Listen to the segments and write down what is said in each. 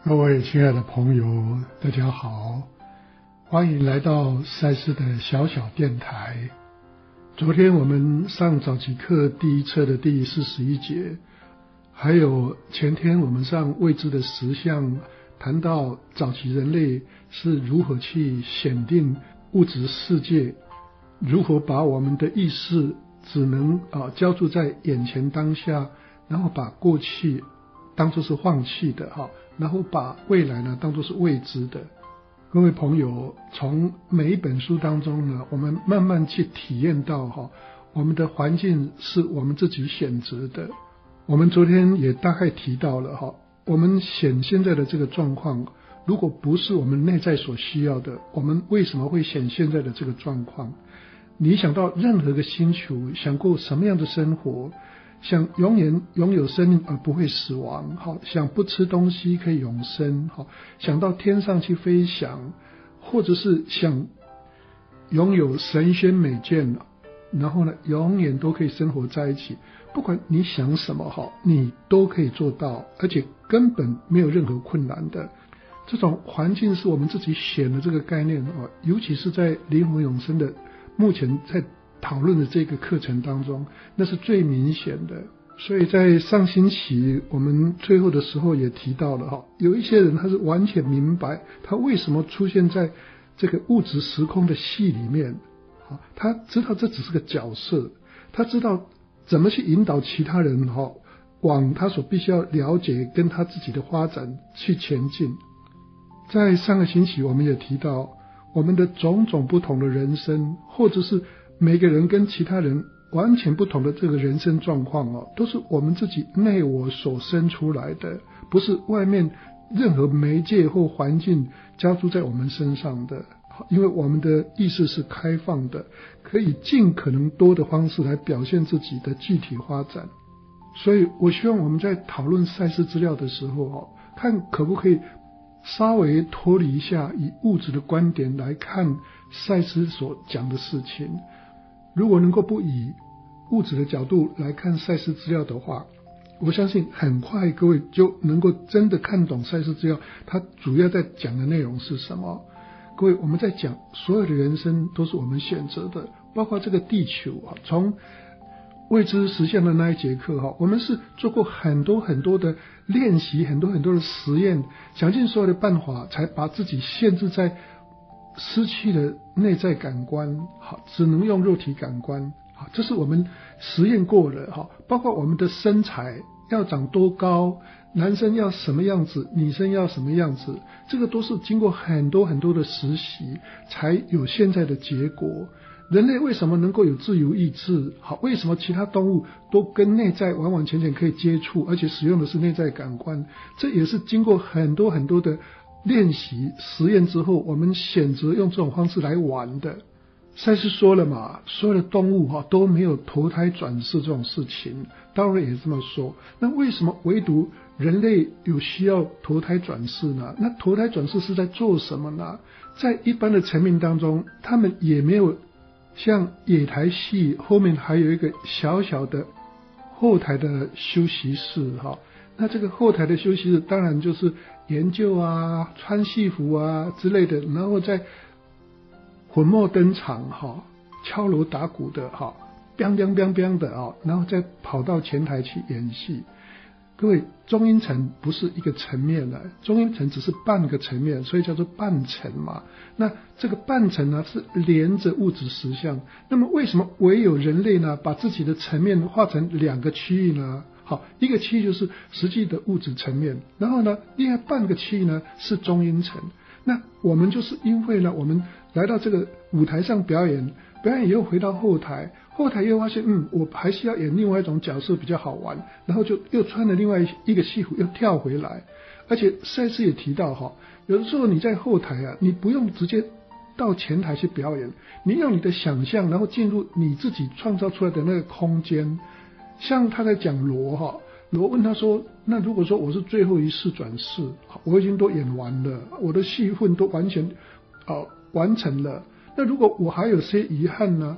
各位亲爱的朋友，大家好，欢迎来到赛斯的小小电台。昨天我们上早期课第一册的第41节，还有前天我们上未知的实相，谈到早期人类是如何去显定物质世界，如何把我们的意识只能浇筑在眼前当下，然后把过去当作是放弃的，然后把未来呢当作是未知的。各位朋友，从每一本书当中呢，我们慢慢去体验到我们的环境是我们自己选择的。我们昨天也大概提到了我们现在的这个状况，如果不是我们内在所需要的，我们为什么会现在的这个状况？你想到任何个星球，想过什么样的生活，想永远拥有生命而不会死亡，想不吃东西可以永生，想到天上去飞翔，或者是想拥有神仙美眷，然后呢永远都可以生活在一起。不管你想什么你都可以做到，而且根本没有任何困难的。这种环境是我们自己选的这个概念，尤其是在灵魂永生的目前在讨论的这个课程当中，那是最明显的。所以在上星期我们最后的时候也提到了有一些人他是完全明白他为什么出现在这个物质时空的戏里面，他知道这只是个角色，他知道怎么去引导其他人往他所必须要了解跟他自己的发展去前进。在上个星期我们也提到，我们的种种不同的人生，或者是每个人跟其他人完全不同的这个人生状况都是我们自己内我所生出来的，不是外面任何媒介或环境加诸在我们身上的。因为我们的意识是开放的，可以尽可能多的方式来表现自己的具体发展。所以我希望我们在讨论赛斯资料的时候看可不可以稍微脱离一下以物质的观点来看赛斯所讲的事情。如果能够不以物质的角度来看赛斯资料的话，我相信很快各位就能够真的看懂赛斯资料它主要在讲的内容是什么。各位，我们在讲所有的人生都是我们选择的，包括这个地球从未知实现的那一节课我们是做过很多很多的练习，很多很多的实验，想尽所有的办法才把自己限制在失去了内在感官，只能用肉体感官，这是我们实验过的包括我们的身材要长多高，男生要什么样子，女生要什么样子，这个都是经过很多很多的实习才有现在的结果。人类为什么能够有自由意志？为什么其他动物都跟内在完完全全可以接触，而且使用的是内在感官？这也是经过很多很多的练习实验之后，我们选择用这种方式来玩的。赛斯说了嘛，所有的动物都没有投胎转世这种事情，当然也这么说。那为什么唯独人类有需要投胎转世呢？那投胎转世是在做什么呢？在一般的层面当中，他们也没有像野台戏后面还有一个小小的后台的休息室那这个后台的休息室当然就是研究穿戏服之类的，然后再混墨登场敲锣打鼓的biang biang biang biang 的然后再跑到前台去演戏。各位，中阴层不是一个层面的，中阴层只是半个层面，所以叫做半层嘛。那这个半层呢是连着物质实相。那么为什么唯有人类呢把自己的层面划成两个区域呢？一个区域就是实际的物质层面，然后呢另外半个区域呢是中阴层。那我们就是因为呢我们来到这个舞台上表演以后回到后台又发现我还是要演另外一种角色比较好玩，然后就又穿了另外一个戏服又跳回来。而且赛斯也提到有的时候你在后台你不用直接到前台去表演，你用你的想象然后进入你自己创造出来的那个空间。像他在讲罗问他说，那如果说我是最后一次转世，我已经都演完了，我的戏份都完全完成了，那如果我还有些遗憾呢？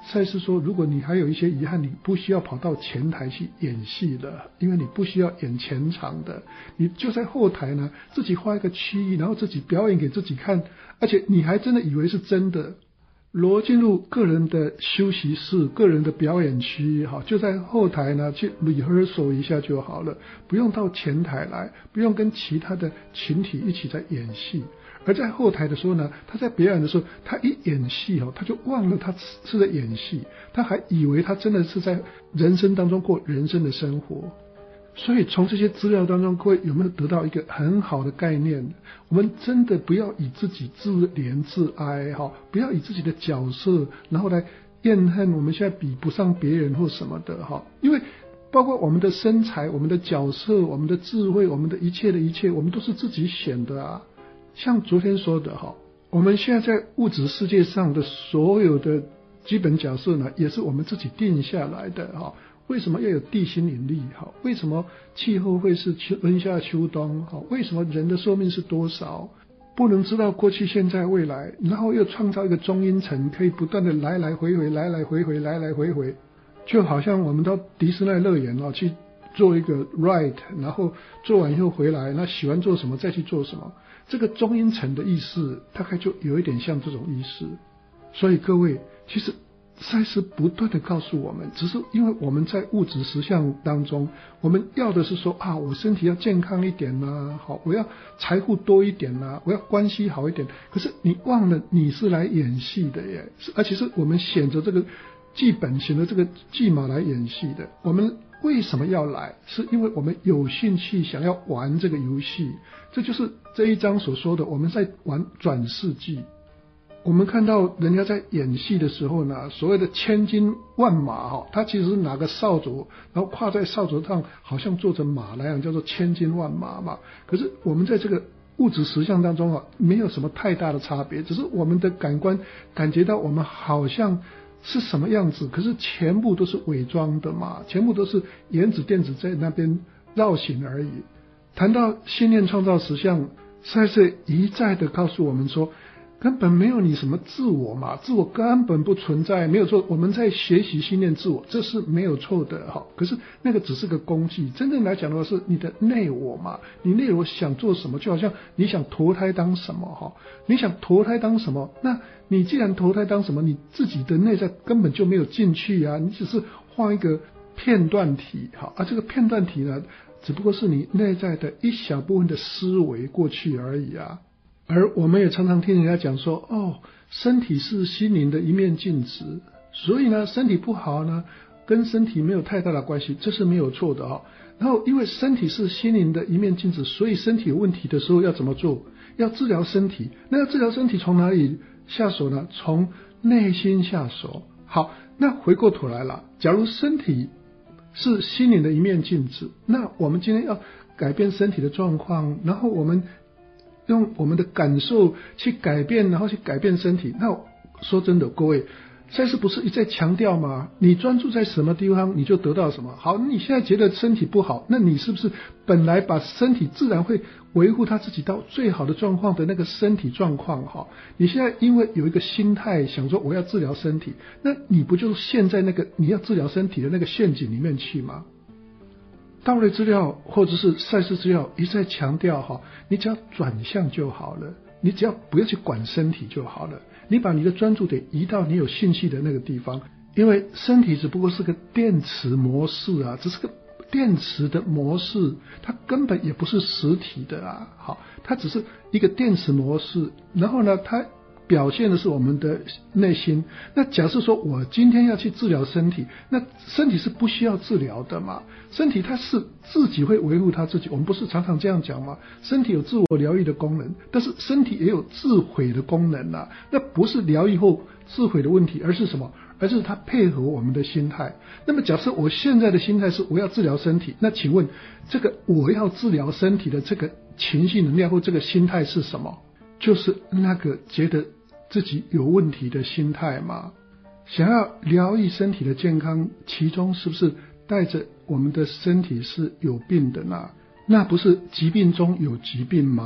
赛斯说，如果你还有一些遗憾，你不需要跑到前台去演戏了，因为你不需要演前场的，你就在后台呢，自己画一个区域，然后自己表演给自己看，而且你还真的以为是真的。罗进入个人的休息室、个人的表演区，就在后台呢去 rehearsal 一下就好了，不用到前台来，不用跟其他的群体一起在演戏。而在后台的时候呢，他在表演的时候，他一演戏他就忘了他是在演戏，他还以为他真的是在人生当中过人生的生活。所以从这些资料当中，各位有没有得到一个很好的概念？我们真的不要以自己自怜自哀，不要以自己的角色然后来怨恨我们现在比不上别人或什么的，因为包括我们的身材、我们的角色、我们的智慧、我们的一切，我们都是自己选的啊。像昨天说的我们现在在物质世界上的所有的基本角色呢，也是我们自己定下来的为什么要有地心引力？为什么气候会是春夏秋冬？为什么人的寿命是多少？不能知道过去、现在、未来，然后又创造一个中阴层，可以不断的来来回回，来来回回，来来回回，就好像我们到迪士尼乐园去做一个 ride， 然后做完以后回来，那喜欢做什么再去做什么。这个中阴层的意思大概就有一点像这种意思。所以各位，其实赛斯不断的告诉我们，只是因为我们在物质实相当中，我们要的是说我身体要健康一点啦，我要财富多一点啦，我要关系好一点。可是你忘了你是来演戏的耶，而且是我们选择这个剧本、选择这个剧码来演戏的。我们为什么要来？是因为我们有兴趣想要玩这个游戏。这就是这一章所说的，我们在玩转世纪。我们看到人家在演戏的时候呢，所谓的千军万马他其实是拿个扫帚，然后跨在扫帚上，好像坐着马那样，叫做千军万马嘛。可是我们在这个物质实相当中没有什么太大的差别，只是我们的感官感觉到我们好像是什么样子，可是全部都是伪装的嘛，全部都是原子电子在那边绕行而已。谈到信念创造实相，赛斯一再的告诉我们说，根本没有你什么自我嘛，自我根本不存在，没有错。我们在学习信念自我，这是没有错的可是那个只是个工具，真正来讲的话是你的内我嘛。你内我想做什么，就好像你想投胎当什么你想投胎当什么，那你既然投胎当什么，你自己的内在根本就没有进去啊，你只是画一个片段体这个片段体呢，只不过是你内在的一小部分的思维过去而已啊。而我们也常常听人家讲说身体是心灵的一面镜子，所以呢身体不好呢跟身体没有太大的关系，这是没有错的然后因为身体是心灵的一面镜子，所以身体有问题的时候要怎么做？要治疗身体。那要治疗身体从哪里下手呢？从内心下手。好，那回过头来了，假如身体是心灵的一面镜子，那我们今天要改变身体的状况，然后我们用我们的感受去改变，然后去改变身体。那说真的，各位，赛斯不是一再强调吗？你专注在什么地方，你就得到什么。好，你现在觉得身体不好，那你是不是本来把身体自然会维护他自己到最好的状况的那个身体状况你现在因为有一个心态想说我要治疗身体，那你不就陷在那个你要治疗身体的那个陷阱里面去吗？道类资料或者是赛斯资料一再强调你只要转向就好了，你只要不要去管身体就好了，你把你的专注点移到你有兴趣的那个地方。因为身体只不过是个电磁模式啊，只是个电磁的模式，它根本也不是实体的啊。它只是一个电磁模式，然后呢它表现的是我们的内心。那假设说我今天要去治疗身体，那身体是不需要治疗的嘛，身体它是自己会维护它自己。我们不是常常这样讲吗？身体有自我疗愈的功能，但是身体也有自毁的功能啊。那不是疗愈后自毁的问题，而是什么？而是它配合我们的心态。那么假设我现在的心态是我要治疗身体，那请问这个我要治疗身体的这个情绪能量或这个心态是什么？就是那个觉得自己有问题的心态嘛。想要疗愈身体的健康，其中是不是带着我们的身体是有病的呢？那不是疾病中有疾病吗？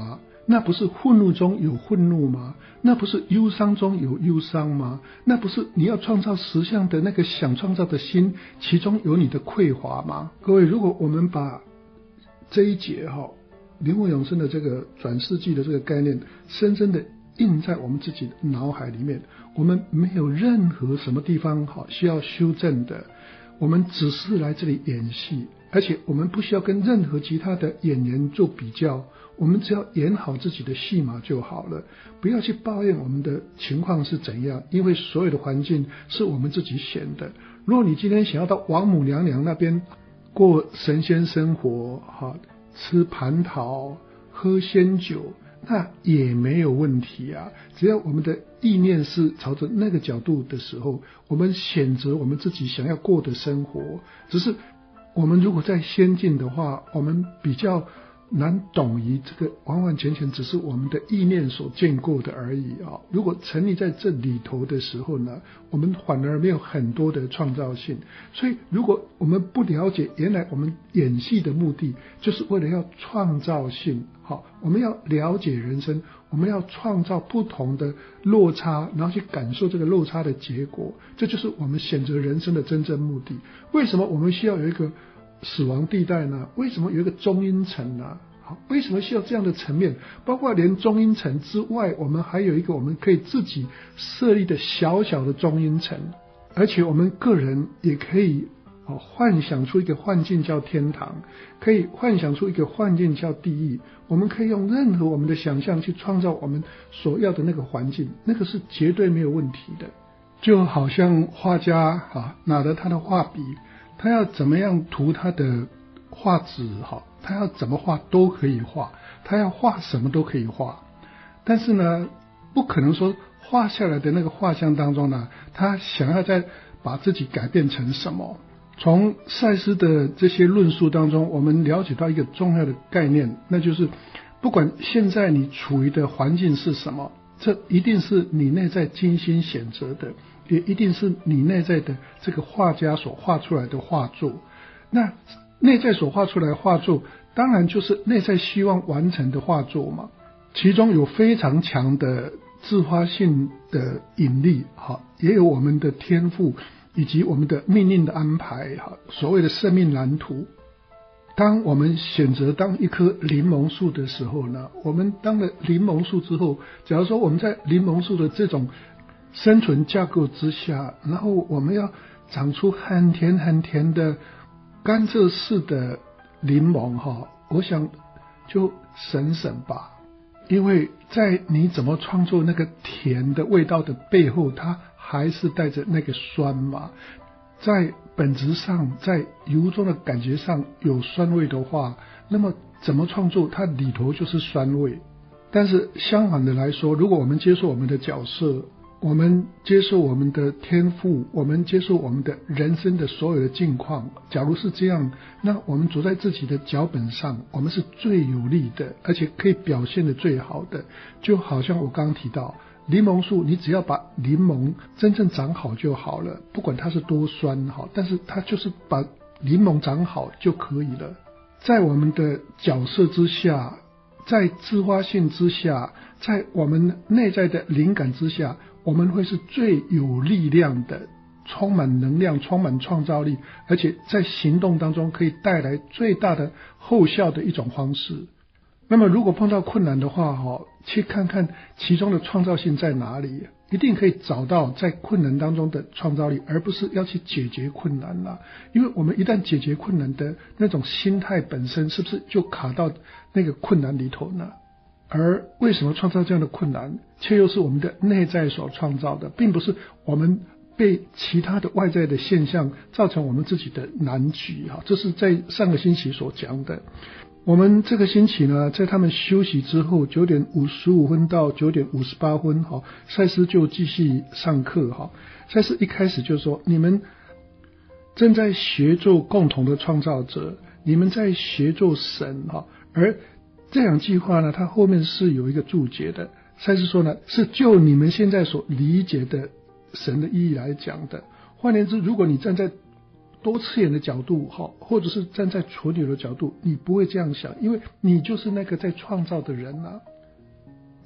那不是愤怒中有愤怒吗？那不是忧伤中有忧伤吗？那不是你要创造实相的那个想创造的心，其中有你的匮乏吗？各位，如果我们把这一节灵魂永生的这个转世纪的这个概念深深的印在我们自己的脑海里面，我们没有任何什么地方需要修正的，我们只是来这里演戏，而且我们不需要跟任何其他的演员做比较，我们只要演好自己的戏码就好了，不要去抱怨我们的情况是怎样，因为所有的环境是我们自己选的。如果你今天想要到王母娘娘那边过神仙生活，吃蟠桃喝仙酒，那也没有问题啊。只要我们的意念是朝着那个角度的时候，我们选择我们自己想要过的生活。只是我们如果再先进的话，我们比较难懂于这个完完全全只是我们的意念所建构的而已啊。如果沉溺在这里头的时候呢，我们反而没有很多的创造性。所以如果我们不了解原来我们演戏的目的就是为了要创造性，我们要了解人生，我们要创造不同的落差，然后去感受这个落差的结果，这就是我们选择人生的真正目的。为什么我们需要有一个死亡地带呢？为什么有一个中阴层呢？为什么需要这样的层面？包括连中阴层之外，我们还有一个我们可以自己设立的小小的中阴层，而且我们个人也可以幻想出一个幻境叫天堂，可以幻想出一个幻境叫地狱，我们可以用任何我们的想象去创造我们所要的那个环境，那个是绝对没有问题的。就好像画家拿着他的画笔，他要怎么样涂他的画纸，他要怎么画都可以画，他要画什么都可以画。但是呢，不可能说画下来的那个画像当中呢，他想要再把自己改变成什么。从赛斯的这些论述当中，我们了解到一个重要的概念，那就是不管现在你处于的环境是什么，这一定是你内在精心选择的，也一定是你内在的这个画家所画出来的画作。那内在所画出来的画作，当然就是内在希望完成的画作嘛，其中有非常强的自发性的引力，也有我们的天赋以及我们的命运的安排，所谓的生命蓝图。当我们选择当一棵柠檬树的时候呢，我们当了柠檬树之后，假如说我们在柠檬树的这种生存架构之下，然后我们要长出很甜很甜的甘蔗式的柠檬，我想就省省吧。因为在你怎么创作那个甜的味道的背后，它还是带着那个酸嘛。在本质上，在由衷的感觉上有酸味的话，那么怎么创作它里头就是酸味。但是相反的来说，如果我们接受我们的角色，我们接受我们的天赋，我们接受我们的人生的所有的境况，假如是这样，那我们走在自己的脚本上，我们是最有利的，而且可以表现的最好的。就好像我刚刚提到柠檬树，你只要把柠檬真正长好就好了，不管它是多酸，但是它就是把柠檬长好就可以了。在我们的角色之下，在自发性之下，在我们内在的灵感之下，我们会是最有力量的，充满能量，充满创造力，而且在行动当中可以带来最大的后效的一种方式。那么如果碰到困难的话，去看看其中的创造性在哪里，一定可以找到在困难当中的创造力，而不是要去解决困难啦。因为我们一旦解决困难的那种心态本身，是不是就卡到那个困难里头呢？而为什么创造这样的困难，却又是我们的内在所创造的，并不是我们被其他的外在的现象造成我们自己的难局。这是在上个星期所讲的。我们这个星期呢，在他们休息之后9点55分到9点58分，赛斯就继续上课。赛斯一开始就说，你们正在学做共同的创造者，你们在学做神，而这两句话呢，它后面是有一个注解的。赛斯说呢，是就你们现在所理解的神的意义来讲的。换言之，如果你站在多次元的角度，或者是站在纯有的角度，你不会这样想，因为你就是那个在创造的人啊。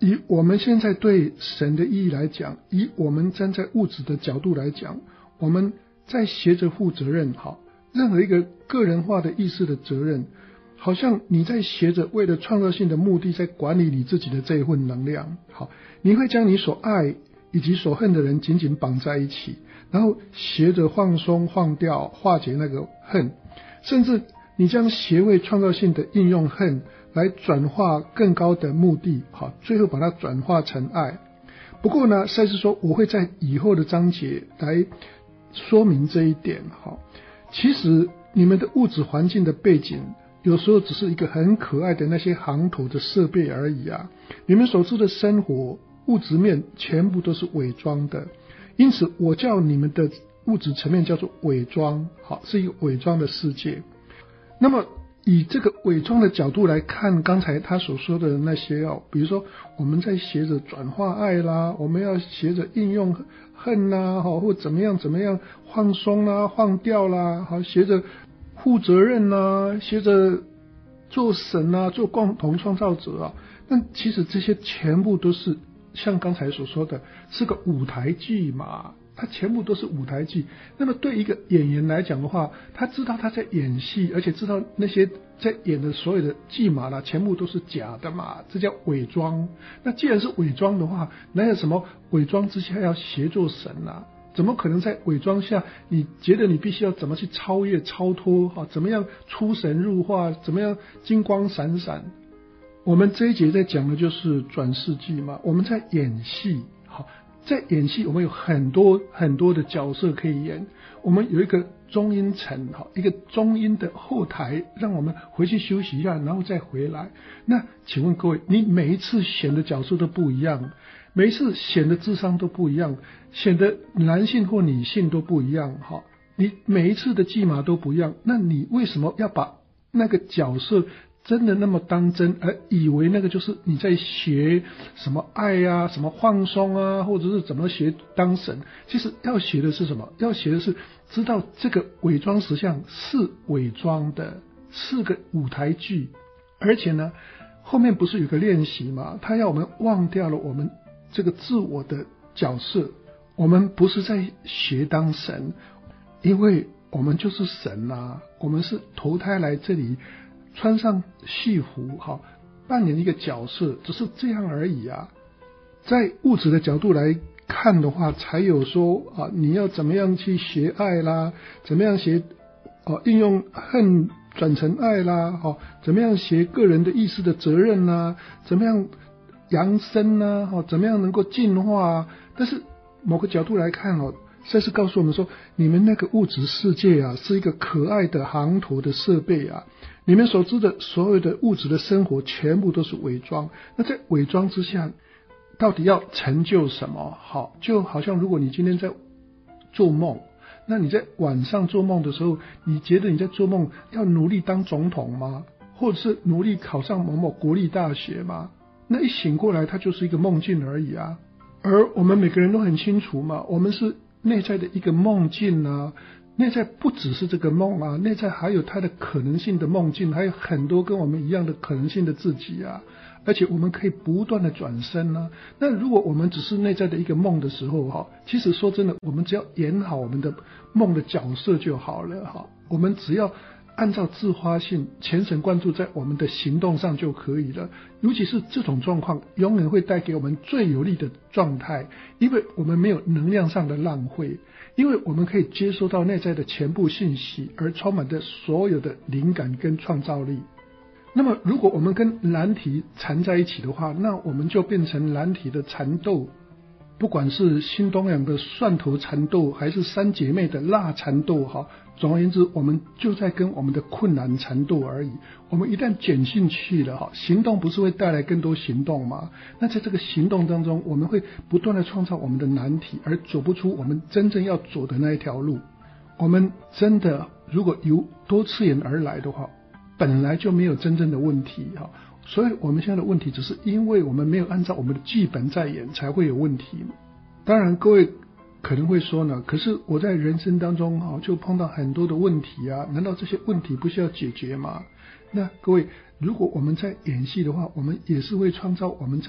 以我们现在对神的意义来讲，以我们站在物质的角度来讲，我们在学着负责任。好，任何一个个人化的意识的责任，好像你在学着为了创造性的目的在管理你自己的这一份能量。好，你会将你所爱以及所恨的人紧紧绑在一起，然后学着放松放掉，化解那个恨，甚至你将学会创造性的应用恨来转化更高的目的。好，最后把它转化成爱。不过呢，赛斯说我会在以后的章节来说明这一点。好，其实你们的物质环境的背景有时候只是一个很可爱的那些行头的设备而已啊，你们所知的生活物质面全部都是伪装的，因此我叫你们的物质层面叫做伪装。好，是一个伪装的世界。那么以这个伪装的角度来看刚才他所说的那些比如说我们在学着转化爱啦，我们要学着应用恨啦，或怎么样放松啦，放掉啦，好，学着负责任啦，学着做神啦，做共同创造者啊。那其实这些全部都是像刚才所说的是个舞台剧嘛，它全部都是舞台剧。那么对一个演员来讲的话，他知道他在演戏，而且知道那些在演的所有的剧码啦，全部都是假的嘛，这叫伪装。那既然是伪装的话，哪有什么伪装之下要学做神啊？怎么可能在伪装下你觉得你必须要怎么去超越超脱，怎么样出神入化，怎么样金光闪闪。我们这一节在讲的就是转世剧嘛，我们在演戏。好，在演戏我们有很多很多的角色可以演，我们有一个中音层，一个中音的后台，让我们回去休息一下然后再回来。那请问各位，你每一次选的角色都不一样，每一次选的智商都不一样，选的男性或女性都不一样，你每一次的戏码都不一样，那你为什么要把那个角色真的那么当真，而以为那个就是你在学什么爱啊，什么放松啊，或者是怎么学当神？其实要学的是什么？要学的是知道这个伪装实相是伪装的，是个舞台剧。而且呢，后面不是有个练习吗？他要我们忘掉了我们这个自我的角色，我们不是在学当神，因为我们就是神啊，我们是投胎来这里穿上戏服，扮演一个角色，只是这样而已啊。在物质的角度来看的话，才有说你要怎么样去学爱啦，怎么样学应用恨转成爱啦，怎么样学个人的意识的责任啦，怎么样扬升啦，怎么样能够进化啊。但是某个角度来看赛斯告诉我们说，你们那个物质世界啊，是一个可爱的航图的设备啊，你们所知的所有的物质的生活全部都是伪装。那在伪装之下到底要成就什么？就好像如果你今天在做梦，那你在晚上做梦的时候，你觉得你在做梦要努力当总统吗？或者是努力考上某某国立大学吗？那一醒过来它就是一个梦境而已啊。而我们每个人都很清楚嘛，我们是内在的一个梦境啊，内在不只是这个梦啊，内在还有它的可能性的梦境，还有很多跟我们一样的可能性的自己啊，而且我们可以不断的转身啊。那如果我们只是内在的一个梦的时候其实说真的，我们只要演好我们的梦的角色就好了我们只要按照自发性全神贯注在我们的行动上就可以了。尤其是这种状况永远会带给我们最有利的状态，因为我们没有能量上的浪费，因为我们可以接收到内在的全部信息，而充满着所有的灵感跟创造力。那么如果我们跟蓝体缠在一起的话，那我们就变成蓝体的缠斗，不管是新东阳的蒜头缠斗，还是三姐妹的辣缠斗总而言之，我们就在跟我们的困难缠斗而已。我们一旦卷进去了行动不是会带来更多行动吗？那在这个行动当中，我们会不断的创造我们的难题，而走不出我们真正要走的那一条路。我们真的如果由多次元而来的话，本来就没有真正的问题所以我们现在的问题只是因为我们没有按照我们的剧本在演才会有问题。当然各位可能会说呢，可是我在人生当中就碰到很多的问题啊，难道这些问题不需要解决吗？那各位，如果我们在演戏的话，我们也是会创造我们在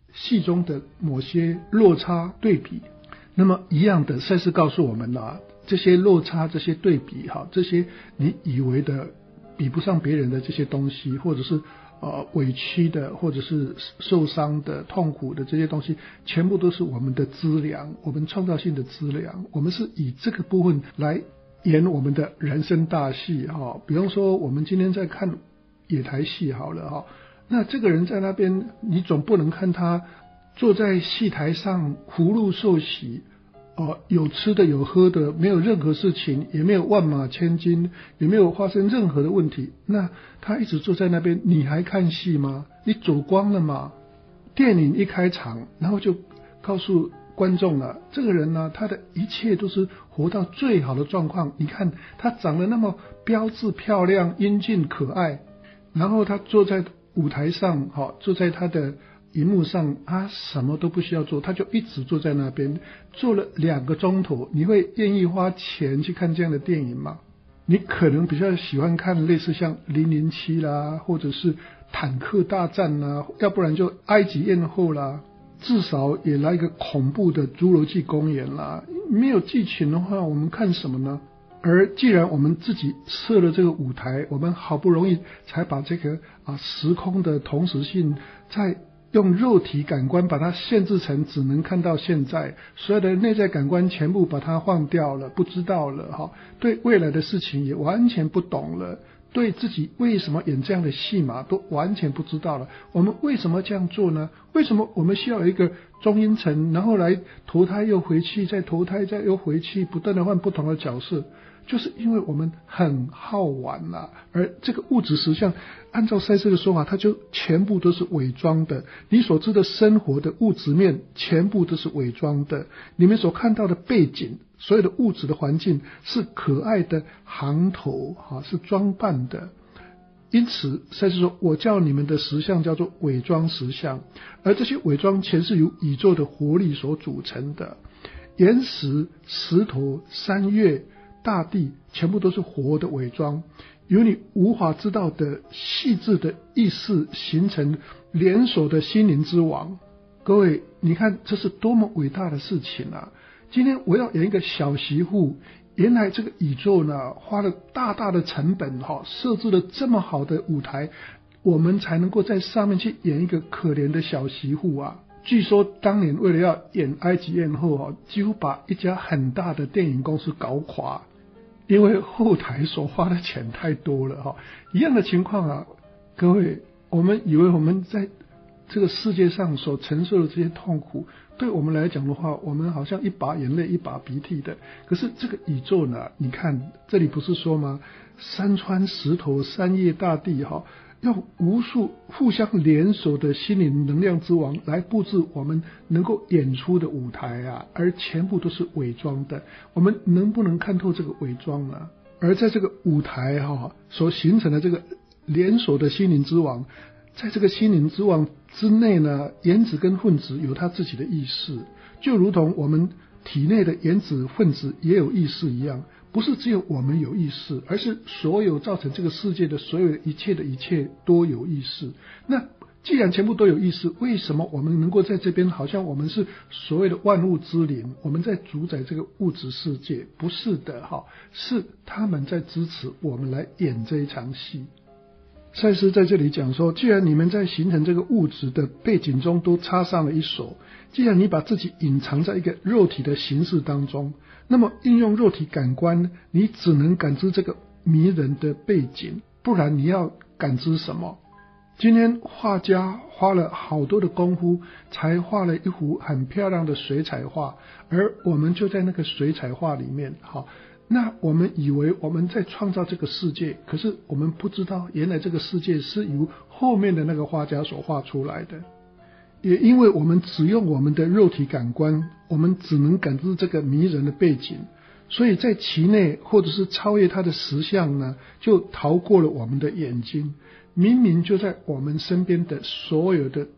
戏中的某些落差对比。那么一样的，赛斯告诉我们这些落差、这些对比这些你以为的比不上别人的这些东西，或者是委屈的，或者是受伤的、痛苦的这些东西，全部都是我们的资粮，我们创造性的资粮。我们是以这个部分来演我们的人生大戏比方说我们今天在看野台戏好了那这个人在那边，你总不能看他坐在戏台上福禄寿喜有吃的有喝的，没有任何事情，也没有万马千金，也没有发生任何的问题，那他一直坐在那边，你还看戏吗？你走光了吗？电影一开场，然后就告诉观众了，这个人他的一切都是活到最好的状况。你看他长得那么标致漂亮、英俊可爱，然后他坐在舞台上坐在他的荧幕上，他什么都不需要做，他就一直坐在那边坐了2个钟头。你会愿意花钱去看这样的电影吗？你可能比较喜欢看类似像007啦，或者是坦克大战啦，要不然就埃及艳后啦，至少也来一个恐怖的侏罗纪公园啦。没有剧情的话，我们看什么呢？而既然我们自己设了这个舞台，我们好不容易才把这个时空的同时性在用肉体感官把它限制成只能看到现在，所有的内在感官全部把它放掉了，不知道了对未来的事情也完全不懂了，对自己为什么演这样的戏码都完全不知道了。我们为什么这样做呢？为什么我们需要有一个中阴层，然后来投胎又回去，再投胎再又回去，不断的换不同的角色？就是因为我们很好玩而这个物质实相按照赛斯的说法，它就全部都是伪装的。你所知的生活的物质面全部都是伪装的，你们所看到的背景，所有的物质的环境是可爱的行头是装扮的。因此赛斯说，我叫你们的实相叫做伪装实相，而这些伪装全是由宇宙的活力所组成的。岩石、石头、山岳、大地全部都是活的伪装，由你无法知道的细致的意识形成连锁的心灵之网。各位，你看这是多么伟大的事情今天我要演一个小媳妇，原来这个宇宙呢花了大大的成本设置了这么好的舞台，我们才能够在上面去演一个可怜的小媳妇据说当年为了要演埃及艳后几乎把一家很大的电影公司搞垮，因为后台所花的钱太多了一样的情况各位，我们以为我们在这个世界上所承受的这些痛苦，对我们来讲的话，我们好像一把眼泪一把鼻涕的。可是这个宇宙呢，你看这里不是说吗？山川石头、山岳大地用无数互相联手的心灵能量之王来布置我们能够演出的舞台而全部都是伪装的。我们能不能看透这个伪装呢？而在这个舞台所形成的这个联手的心灵之王，在这个心灵之王之内呢，原子跟分子有它自己的意识，就如同我们体内的原子分子也有意识一样，不是只有我们有意识，而是所有造成这个世界的所有一切的一切都有意识。那既然全部都有意识，为什么我们能够在这边好像我们是所谓的万物之灵，我们在主宰这个物质世界？不是的是他们在支持我们来演这一场戏。赛斯在这里讲说，既然你们在形成这个物质的背景中都插上了一手，既然你把自己隐藏在一个肉体的形式当中，那么应用肉体感官，你只能感知这个迷人的背景，不然你要感知什么？今天画家花了好多的功夫才画了一幅很漂亮的水彩画，而我们就在那个水彩画里面那我们以为我们在创造这个世界，可是我们不知道原来这个世界是由后面的那个画家所画出来的。也因为我们只用我们的肉体感官，我们只能感知这个迷人的背景，所以在其内或者是超越它的实相呢，就逃过了我们的眼睛。明明就在我们身边的所有的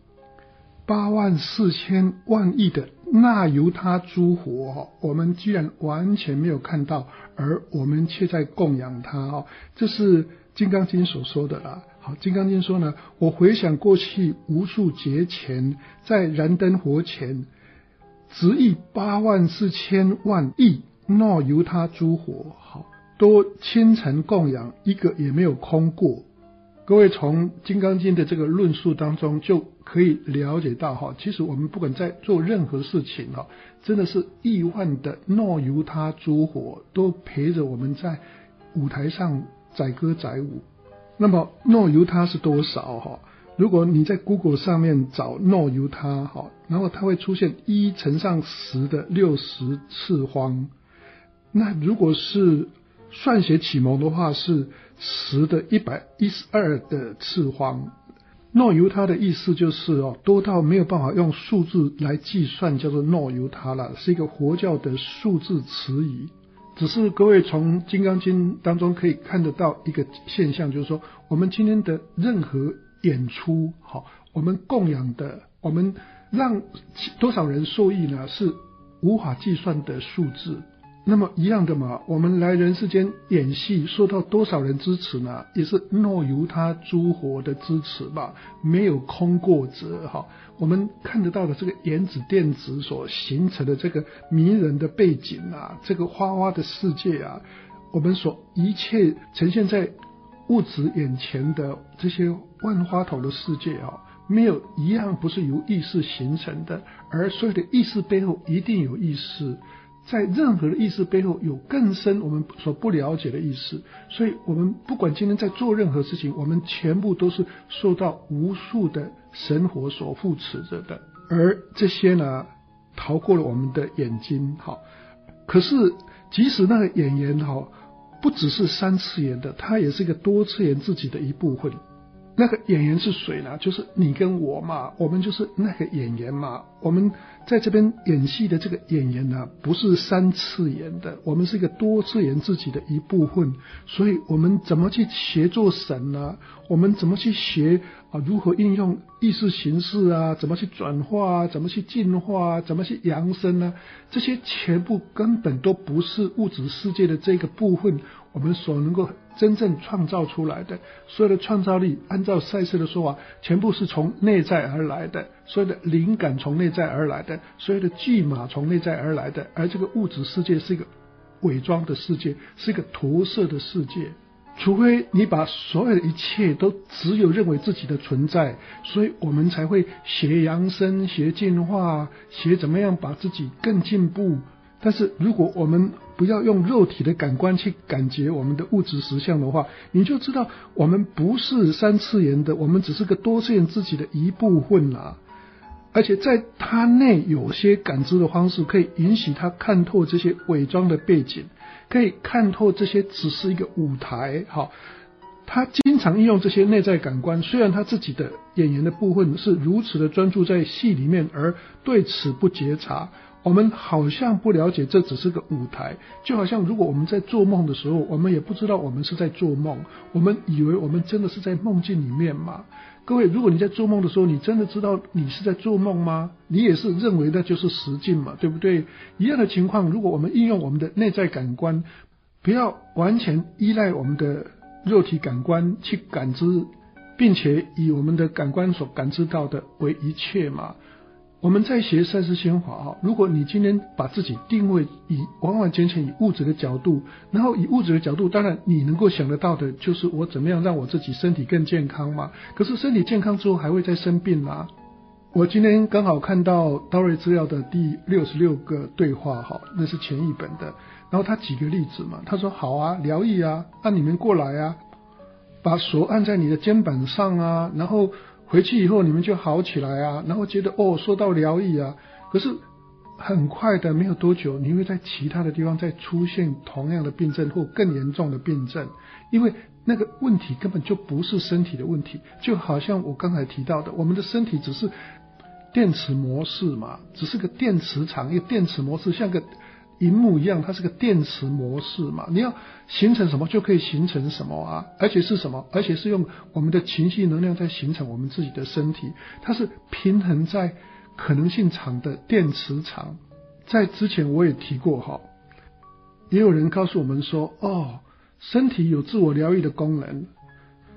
84000万亿的那由他诸佛我们居然完全没有看到，而我们却在供养他这是金刚经所说的啦。好，金刚经说呢，我回想过去无数劫前，在燃灯佛前，执意84000万亿那由他诸佛，好，都亲诚供养，一个也没有空过。各位从金刚经的这个论述当中就可以了解到，其实我们不管在做任何事情，真的是亿万的那由他诸佛都陪着我们在舞台上载歌载舞。那么那由他是多少？如果你在 Google 上面找那由他，然后它会出现1乘上10的60次方。那如果是算学启蒙的话，是10的112的次方。那由他的意思就是多到没有办法用数字来计算，叫做那由他了，是一个佛教的数字词语。只是各位从金刚经当中可以看得到一个现象，就是说我们今天的任何演出，我们供养的，我们让多少人受益呢，是无法计算的数字。那么一样的嘛，我们来人世间演戏受到多少人支持呢，也是那由他诸佛的支持吧，没有空过者。我们看得到的这个原子电子所形成的这个迷人的背景啊，这个花花的世界啊，我们所一切呈现在物质眼前的这些万花筒的世界没有一样不是由意识形成的，而所有的意识背后一定有意识，在任何的意识背后有更深我们所不了解的意识。所以我们不管今天在做任何事情，我们全部都是受到无数的神佛所扶持着的，而这些呢逃过了我们的眼睛。可是即使那个眼缘不只是3次元的，它也是一个多次元自己的一部分。那个演员是谁呢？就是你跟我嘛，我们就是那个演员嘛。我们在这边演戏的这个演员呢，不是3次元的，我们是一个多次元自己的一部分。所以我们怎么去学做神呢？我们怎么去学如何运用意识形式啊？怎么去转化啊？怎么去进化啊？怎么去扬升啊？这些全部根本都不是物质世界的这个部分我们所能够真正创造出来的。所有的创造力，按照赛斯的说法，全部是从内在而来的，所有的灵感从内在而来的，所有的剧码从内在而来的。而这个物质世界是一个伪装的世界，是一个投射的世界。除非你把所有的一切都只有认为自己的存在，所以我们才会学扬升，学进化，学怎么样把自己更进步。但是如果我们不要用肉体的感官去感觉我们的物质实相的话，你就知道我们不是3次元的，我们只是个多次元自己的一部分啦。而且在它内有些感知的方式可以允许他看透这些伪装的背景，可以看透这些只是一个舞台。他经常运用这些内在感官，虽然他自己的演员的部分是如此的专注在戏里面，而对此不觉察，我们好像不了解这只是个舞台。就好像如果我们在做梦的时候，我们也不知道我们是在做梦，我们以为我们真的是在梦境里面嘛。各位，如果你在做梦的时候，你真的知道你是在做梦吗？你也是认为那就是实境嘛，对不对？一样的情况，如果我们运用我们的内在感官，不要完全依赖我们的肉体感官去感知，并且以我们的感官所感知到的为一切嘛。我们在学赛斯心法，如果你今天把自己定位以完完全全以物质的角度，然后以物质的角度，当然你能够想得到的就是我怎么样让我自己身体更健康嘛。可是身体健康之后还会再生病啊。我今天刚好看到道瑞资料的第66个对话，那是前一本的，然后他举个例子嘛，他说好啊，疗愈啊，按你们过来啊，把手按在你的肩膀上啊，然后回去以后你们就好起来啊，然后觉得受到疗愈啊。可是很快的，没有多久，你会在其他的地方再出现同样的病症或更严重的病症，因为那个问题根本就不是身体的问题。就好像我刚才提到的，我们的身体只是电池模式嘛，只是个电磁场，一个电池模式像个萤幕一样，它是个电池模式嘛，你要形成什么就可以形成什么啊，而且是什么？而且是用我们的情绪能量在形成我们自己的身体，它是平衡在可能性场的电磁场。在之前我也提过也有人告诉我们说身体有自我疗愈的功能，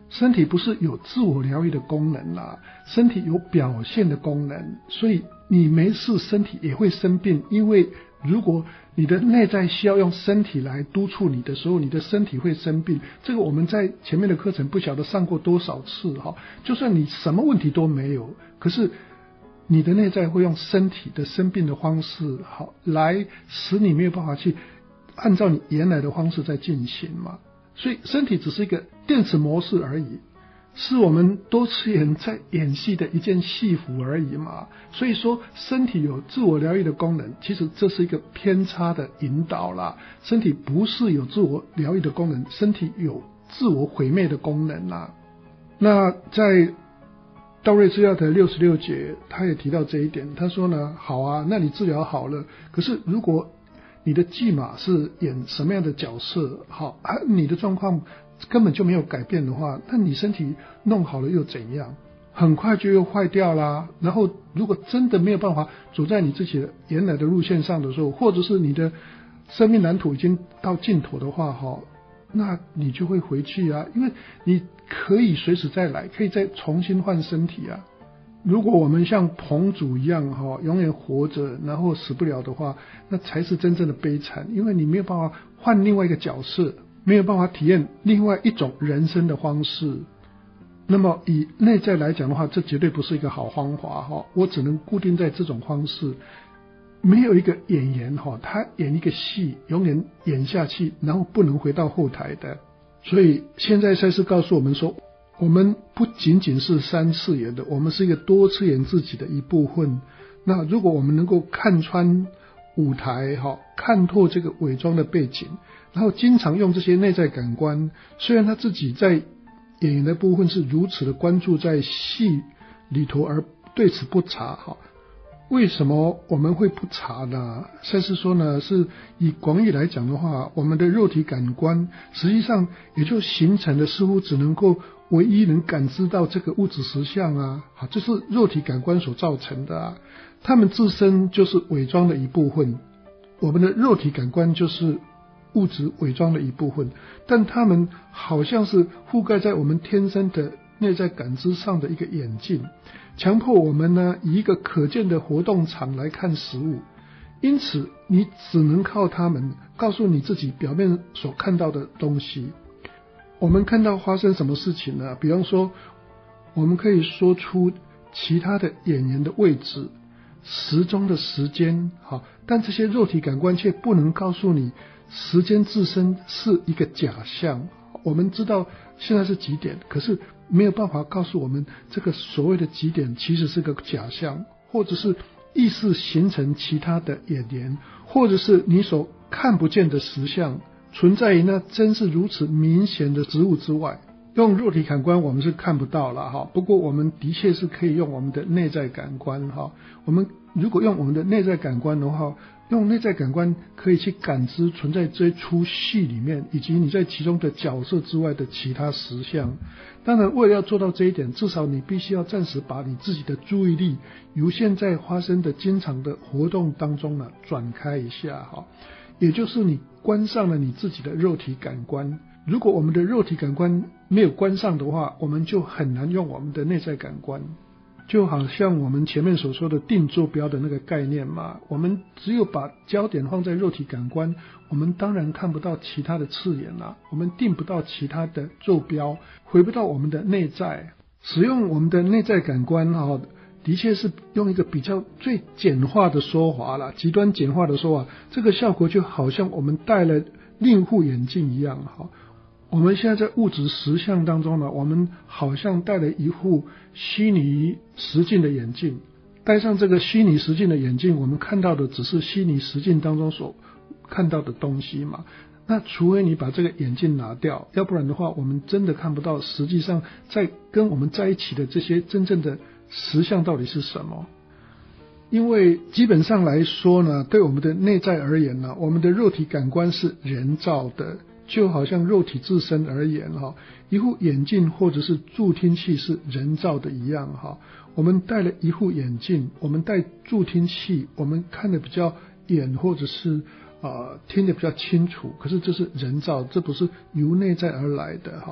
身体不是有自我疗愈的功能啦，身体有表现的功能，所以你没事身体也会生病，因为如果你的内在需要用身体来督促你的时候，你的身体会生病。这个我们在前面的课程不晓得上过多少次哈。就算你什么问题都没有，可是你的内在会用身体的生病的方式好来使你没有办法去按照你原来的方式在进行嘛。所以身体只是一个电池模式而已，是我们多次元在演戏的一件戏服而已嘛。所以说身体有自我疗愈的功能，其实这是一个偏差的引导啦。身体不是有自我疗愈的功能，身体有自我毁灭的功能啦。那在道瑞治疗的66节他也提到这一点，他说呢，好啊，那你治疗好了，可是如果你的骑马是演什么样的角色，好，你的状况根本就没有改变的话，那你身体弄好了又怎样？很快就又坏掉啦。然后如果真的没有办法走在你自己的原来的路线上的时候，或者是你的生命蓝图已经到尽头的话，那你就会回去啊，因为你可以随时再来，可以再重新换身体啊。如果我们像彭祖一样永远活着然后死不了的话，那才是真正的悲惨，因为你没有办法换另外一个角色，没有办法体验另外一种人生的方式。那么以内在来讲的话，这绝对不是一个好方法我只能固定在这种方式。没有一个演员他演一个戏永远演下去，然后不能回到后台的。所以现在赛斯告诉我们说，我们不仅仅是三次元的，我们是一个多次元自己的一部分。那如果我们能够看穿舞台看透这个伪装的背景，然后经常用这些内在感官，虽然他自己在演员的部分是如此的关注在戏里头而对此不察为什么我们会不察呢？赛斯说呢，是以广义来讲的话，我们的肉体感官实际上也就形成了似乎只能够唯一能感知到这个物质实相啊，这是肉体感官所造成的啊。它们自身就是伪装的一部分，我们的肉体感官就是物质伪装的一部分，但它们好像是覆盖在我们天生的内在感知上的一个眼镜，强迫我们呢以一个可见的活动场来看事物，因此你只能靠它们告诉你自己表面所看到的东西。我们看到发生什么事情呢？比方说我们可以说出其他的演员的位置、时钟的时间但这些肉体感官却不能告诉你时间自身是一个假象。我们知道现在是几点，可是没有办法告诉我们这个所谓的几点其实是个假象，或者是意识形成其他的演员，或者是你所看不见的实相存在于那真是如此明显的事物之外。用肉体感官我们是看不到了不过我们的确是可以用我们的内在感官我们如果用我们的内在感官的话，用内在感官可以去感知存在这出戏里面以及你在其中的角色之外的其他实相。当然为了要做到这一点，至少你必须要暂时把你自己的注意力由现在发生的经常的活动当中转开一下也就是你关上了你自己的肉体感官。如果我们的肉体感官没有关上的话，我们就很难用我们的内在感官。就好像我们前面所说的定坐标的那个概念嘛，我们只有把焦点放在肉体感官，我们当然看不到其他的次元我们定不到其他的坐标，回不到我们的内在。使用我们的内在感官的确是用一个比较最简化的说法啦，极端简化的说法，这个效果就好像我们戴了另副眼镜一样我们现在在物质实相当中我们好像戴了一副虚拟实境的眼镜，戴上这个虚拟实境的眼镜，我们看到的只是虚拟实境当中所看到的东西嘛。那除非你把这个眼镜拿掉，要不然的话我们真的看不到实际上在跟我们在一起的这些真正的实相到底是什么。因为基本上来说呢，对我们的内在而言我们的肉体感官是人造的，就好像肉体自身而言一副眼镜或者是助听器是人造的一样我们戴了一副眼镜，我们戴助听器，我们看得比较远或者是听得比较清楚，可是这是人造，这不是由内在而来的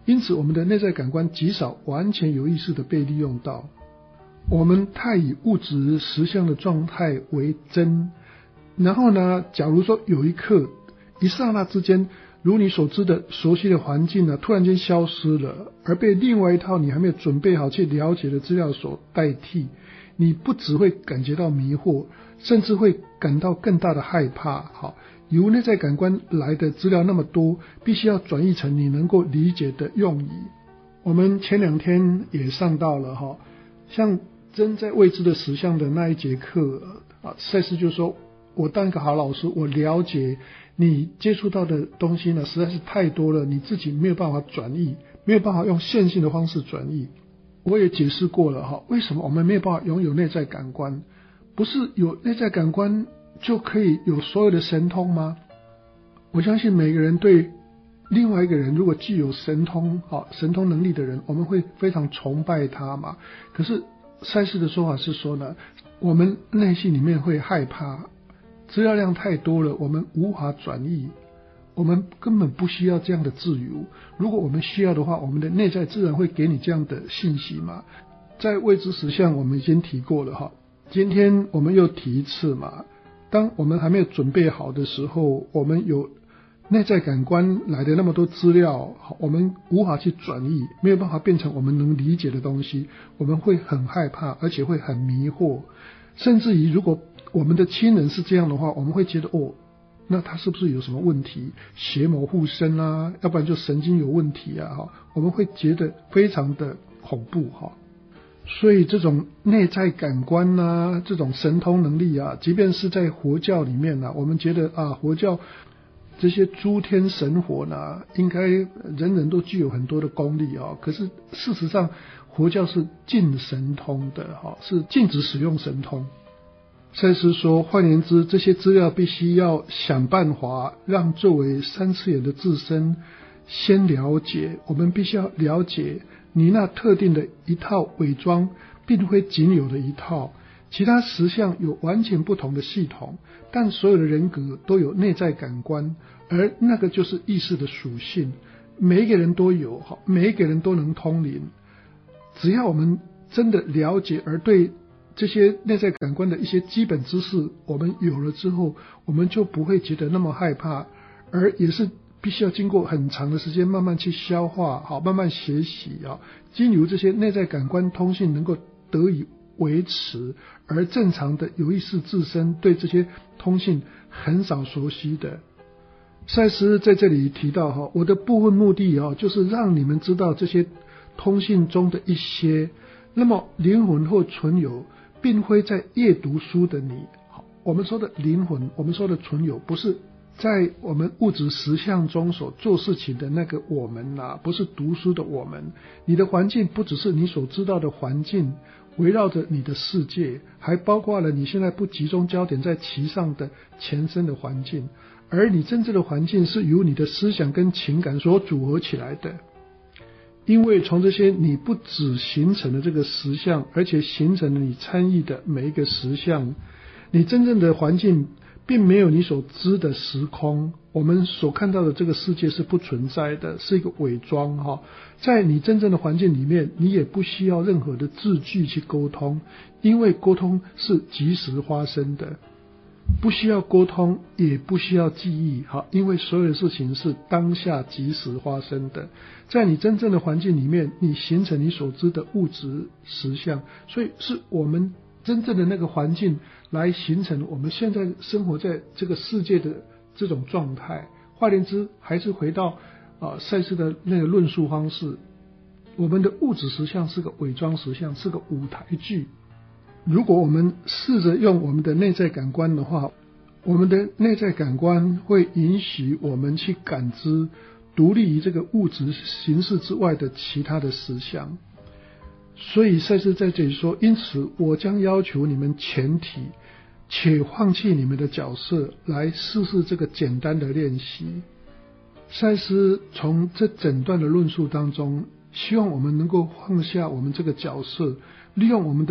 因此我们的内在感官极少完全有意识的被利用到。我们太以物质实相的状态为真，然后呢，假如说有一刻一刹那之间，如你所知的熟悉的环境突然间消失了，而被另外一套你还没有准备好去了解的资料所代替，你不只会感觉到迷惑，甚至会感到更大的害怕。由内在感官来的资料那么多，必须要转译成你能够理解的用语。我们前2天也上到了像真在未知的实相的那一节课赛斯就说，我当一个好老师，我了解你接触到的东西实在是太多了，你自己没有办法转译，没有办法用线性的方式转译。我也解释过了为什么我们没有办法拥有内在感官。不是有内在感官就可以有所有的神通吗？我相信每个人对另外一个人如果具有神通能力的人，我们会非常崇拜他嘛。可是赛斯的说法是说呢，我们内心里面会害怕，资料量太多了，我们无法转译，我们根本不需要这样的自由。如果我们需要的话，我们的内在自然会给你这样的信息嘛。在未知实相我们已经提过了今天我们又提一次嘛。当我们还没有准备好的时候，我们有内在感官来的那么多资料，我们无法去转译，没有办法变成我们能理解的东西，我们会很害怕，而且会很迷惑。甚至于如果我们的亲人是这样的话，我们会觉得那他是不是有什么问题，邪魔附身要不然就神经有问题我们会觉得非常的恐怖所以这种内在感官这种神通能力即便是在佛教里面我们觉得佛教这些诸天神佛应该人人都具有很多的功力可是事实上佛教是禁神通的是禁止使用神通。赛斯说，换言之，这些资料必须要想办法让作为3次元的自身先了解，我们必须要了解你那特定的一套伪装并非仅有的一套，其他实相有完全不同的系统，但所有的人格都有内在感官，而那个就是意识的属性，每一个人都有，每一个人都能通灵。只要我们真的了解，而对这些内在感官的一些基本知识我们有了之后，我们就不会觉得那么害怕，而也是必须要经过很长的时间慢慢去消化，慢慢学习经由这些内在感官通信能够得以维持，而正常的有意识自身对这些通信很少熟悉的。赛斯在这里提到我的部分目的就是让你们知道这些通信中的一些，那么灵魂或存有并非在阅读书的你。我们说的灵魂，我们说的存有，不是在我们物质实相中所做事情的那个我们不是读书的我们。你的环境不只是你所知道的环境围绕着你的世界，还包括了你现在不集中焦点在其上的前身的环境，而你真正的环境是由你的思想跟情感所组合起来的。因为从这些你不只形成了这个实相，而且形成了你参与的每一个实相。你真正的环境并没有你所知的时空，我们所看到的这个世界是不存在的，是一个伪装在你真正的环境里面，你也不需要任何的字句去沟通，因为沟通是即时发生的。不需要沟通，也不需要记忆因为所有的事情是当下即时发生的。在你真正的环境里面，你形成你所知的物质实相，所以是我们真正的那个环境来形成我们现在生活在这个世界的这种状态。换言之，还是回到赛斯的那个论述方式，我们的物质实相是个伪装实相，是个舞台剧。如果我们试着用我们的内在感官的话，我们的内在感官会允许我们去感知独立于这个物质形式之外的其他的实相。所以赛斯在这里说，因此我将要求你们全体且放弃你们的角色，来试试这个简单的练习。赛斯从这整段的论述当中，希望我们能够放下我们这个角色，利用我们的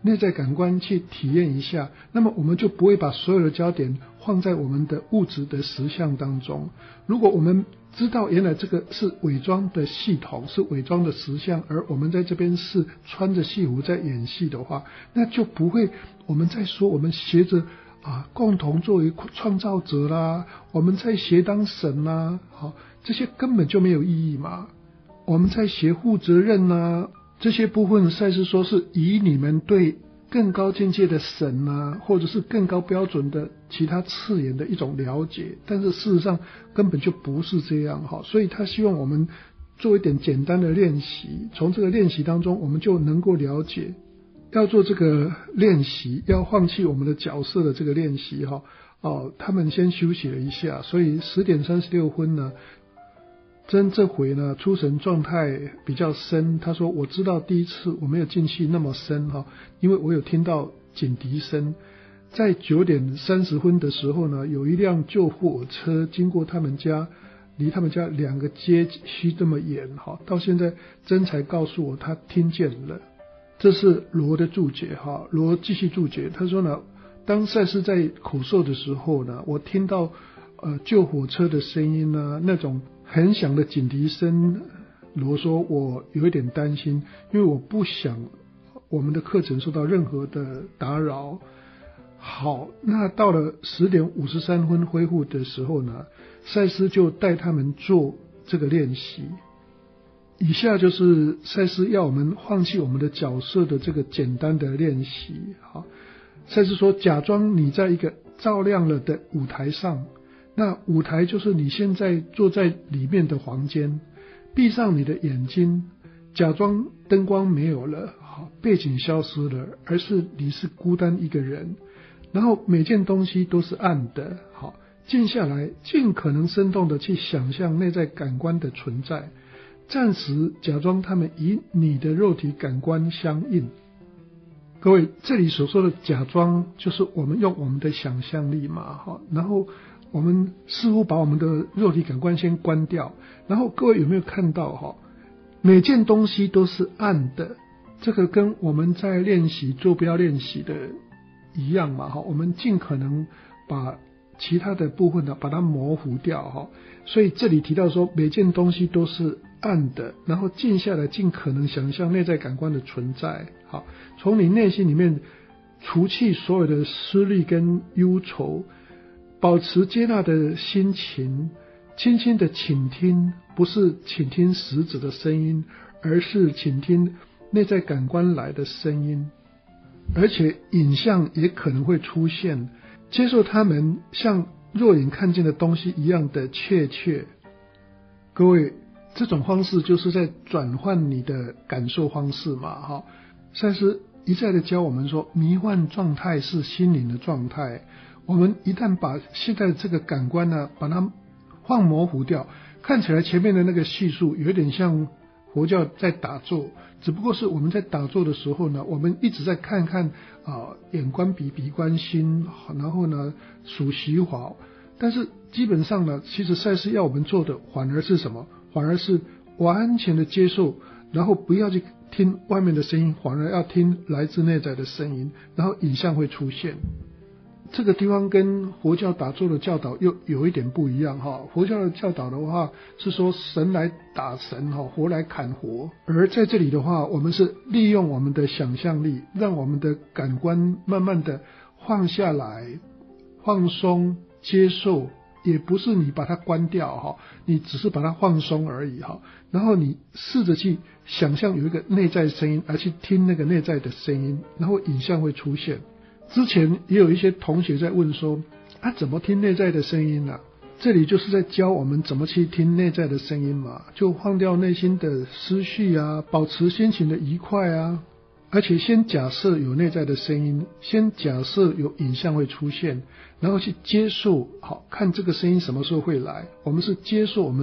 内在感官去体验一下，那么我们就不会把所有的焦点放在我们的物质的实相当中。如果我们知道原来这个是伪装的系统，是伪装的实相，而我们在这边是穿着戏服在演戏的话，那就不会我们在说我们学着共同作为创造者啦，我们在学当神啦，这些根本就没有意义嘛。我们在学负责任啦，这些部分赛斯说是以你们对更高境界的神啊，或者是更高标准的其他次元的一种了解，但是事实上根本就不是这样哈。所以他希望我们做一点简单的练习，从这个练习当中我们就能够了解，要做这个练习，要放弃我们的角色的这个练习哈。他们先休息了一下，所以10点36分呢，这回呢出神状态比较深。他说我知道第一次我没有进去那么深哈，因为我有听到警笛声。在9点30分的时候呢，有一辆救护火车经过他们家，离他们家2个街区这么远哈。到现在真才告诉我他听见了。这是罗的注解哈。罗继续注解，他说呢，当赛斯在口授的时候呢，我听到救火车的声音呢，那种很响的警笛声。罗说我有一点担心，因为我不想我们的课程受到任何的打扰。好，那到了10点53分恢复的时候呢，赛斯就带他们做这个练习。以下就是赛斯要我们放弃我们的角色的这个简单的练习。好，赛斯说，假装你在一个照亮了的舞台上，那舞台就是你现在坐在里面的房间，闭上你的眼睛，假装灯光没有了，背景消失了，而是你是孤单一个人，然后每件东西都是暗的。好，静下来，尽可能生动的去想象内在感官的存在，暂时假装它们与你的肉体感官相应。各位，这里所说的假装，就是我们用我们的想象力嘛，然后我们似乎把我们的肉体感官先关掉，然后各位有没有看到每件东西都是暗的，这个跟我们在练习坐标练习的一样嘛，我们尽可能把其他的部分呢把它模糊掉，所以这里提到说每件东西都是暗的，然后静下来，尽可能想象内在感官的存在。好，从你内心里面除去所有的思虑跟忧愁，保持接纳的心情，轻轻的倾听，不是倾听实质的声音，而是倾听内在感官来的声音，而且影像也可能会出现，接受它们像肉眼看见的东西一样的确切。各位，这种方式就是在转换你的感受方式嘛。赛斯一再的教我们说，迷幻状态是心灵的状态。我们一旦把现在这个感官呢把它放模糊掉，看起来前面的那个叙述有点像佛教在打坐，只不过是我们在打坐的时候呢，我们一直在看眼观鼻，鼻观心，然后呢数息法。但是基本上呢，其实赛斯要我们做的反而是什么？反而是完全的接受，然后不要去听外面的声音，反而要听来自内在的声音，然后影像会出现。这个地方跟佛教打坐的教导又有一点不一样佛教的教导的话是说神来打神佛来砍佛，而在这里的话，我们是利用我们的想象力，让我们的感官慢慢的放下来，放松接受，也不是你把它关掉你只是把它放松而已然后你试着去想象有一个内在声音，而去听那个内在的声音，然后影像会出现。之前也有一些同学在问说怎么听内在的声音啊？这里就是在教我们怎么去听内在的声音嘛，就放掉内心的思绪保持心情的愉快而且先假设有内在的声音，先假设有影像会出现，然后去接受看这个声音什么时候会来，我们是接受我们所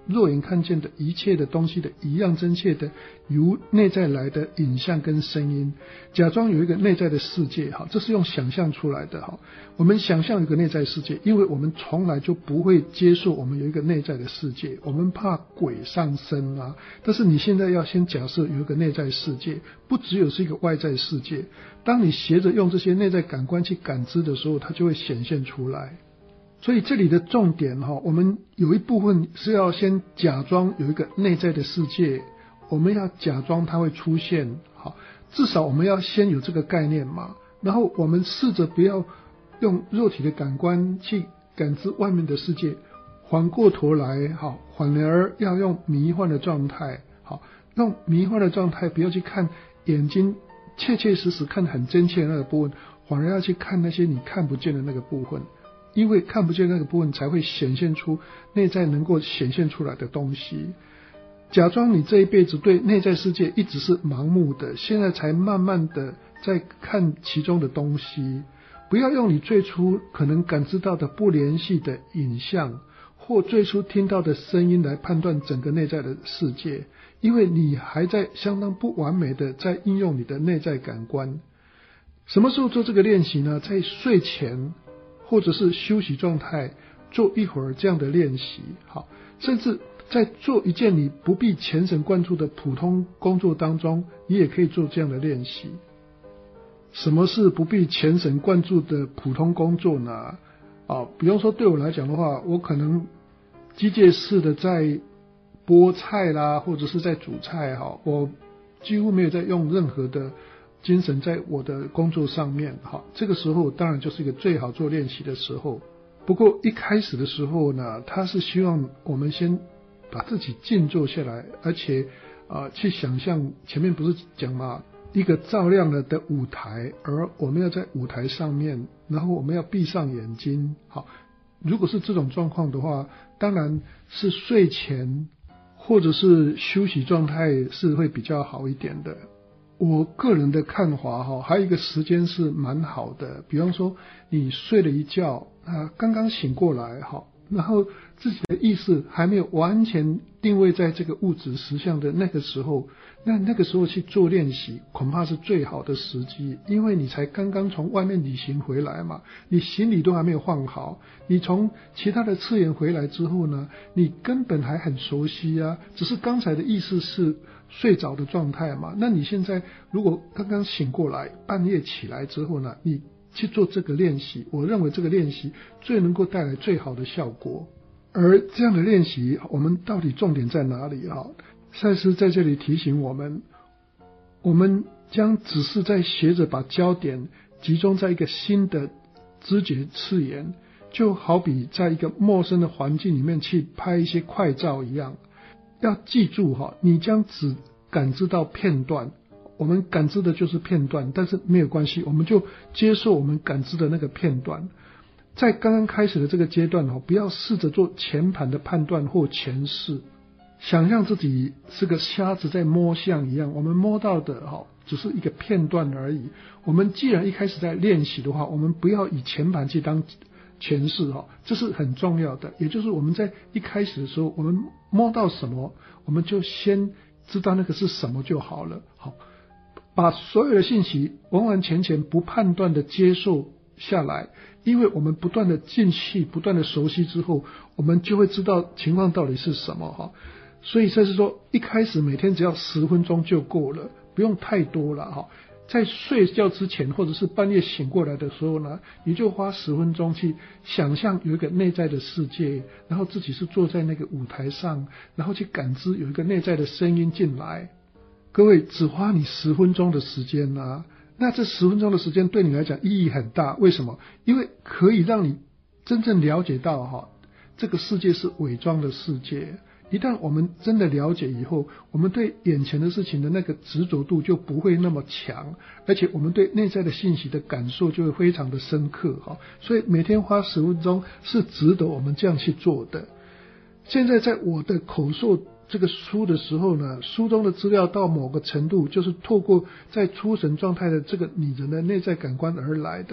肉眼看见的一切的东西的一样真切的由内在来的影像跟声音，假装有一个内在的世界，这是用想象出来的。我们想象有一个内在世界，因为我们从来就不会接受我们有一个内在的世界，我们怕鬼上身啊。但是你现在要先假设有一个内在世界，不只有是一个外在世界，当你学着用这些内在感官去感知的时候，它就会显现出来。所以这里的重点我们有一部分是要先假装有一个内在的世界，我们要假装它会出现，至少我们要先有这个概念嘛。然后我们试着不要用肉体的感官去感知外面的世界，反过头来反而要用迷幻的状态，用迷幻的状态，不要去看眼睛切切实实看很真切的那个部分，反而要去看那些你看不见的那个部分，因为看不见那个部分才会显现出内在能够显现出来的东西。假装你这一辈子对内在世界一直是盲目的，现在才慢慢的在看其中的东西，不要用你最初可能感知到的不联系的影像或最初听到的声音来判断整个内在的世界，因为你还在相当不完美的在应用你的内在感官。什么时候做这个练习呢？在睡前或者是休息状态做一会儿这样的练习，甚至在做一件你不必全神贯注的普通工作当中，你也可以做这样的练习。什么是不必全神贯注的普通工作呢？比方说对我来讲的话，我可能机械式的在剥菜啦，或者是在煮菜，我几乎没有在用任何的精神在我的工作上面，这个时候当然就是一个最好做练习的时候。不过一开始的时候呢，他是希望我们先把自己静坐下来，而且去想象前面不是讲嘛，一个照亮了的舞台，而我们要在舞台上面，然后我们要闭上眼睛。如果是这种状况的话，当然是睡前或者是休息状态是会比较好一点的。我个人的看法还有一个时间是蛮好的，比方说你睡了一觉，刚刚醒过来，然后自己的意识还没有完全定位在这个物质实相的那个时候，那个时候去做练习恐怕是最好的时机，因为你才刚刚从外面旅行回来嘛，你行李都还没有换好，你从其他的次元回来之后呢，你根本还很熟悉啊，只是刚才的意识是睡着的状态嘛。那你现在如果刚刚醒过来，半夜起来之后呢，你去做这个练习，我认为这个练习最能够带来最好的效果。而这样的练习，我们到底重点在哪里？赛斯在这里提醒我们，我们将只是在学着把焦点集中在一个新的知觉次元，就好比在一个陌生的环境里面去拍一些快照一样。要记住你将只感知到片段，我们感知的就是片段，但是没有关系，我们就接受我们感知的那个片段。在刚刚开始的这个阶段不要试着做全盘的判断或诠释，想象自己是个瞎子在摸象一样，我们摸到的只是一个片段而已。我们既然一开始在练习的话，我们不要以全盘去当诠释，这是很重要的。也就是我们在一开始的时候，我们摸到什么，我们就先知道那个是什么就好了。把所有的信息完完全全不判断的接受下来，因为我们不断的进去，不断的熟悉之后，我们就会知道情况到底是什么。所以这是说，一开始每天只要10分钟就够了，不用太多了。在睡觉之前或者是半夜醒过来的时候呢，你就花10分钟去想象有一个内在的世界，然后自己是坐在那个舞台上，然后去感知有一个内在的声音进来。各位只花你10分钟的时间啊，那这10分钟的时间对你来讲意义很大。为什么？因为可以让你真正了解到这个世界是伪装的世界。一旦我们真的了解以后，我们对眼前的事情的那个执着度就不会那么强，而且我们对内在的信息的感受就会非常的深刻。所以每天花10分钟是值得我们这样去做的。现在在我的口述这个书的时候呢，书中的资料到某个程度就是透过在出神状态的这个拟人的内在感官而来的。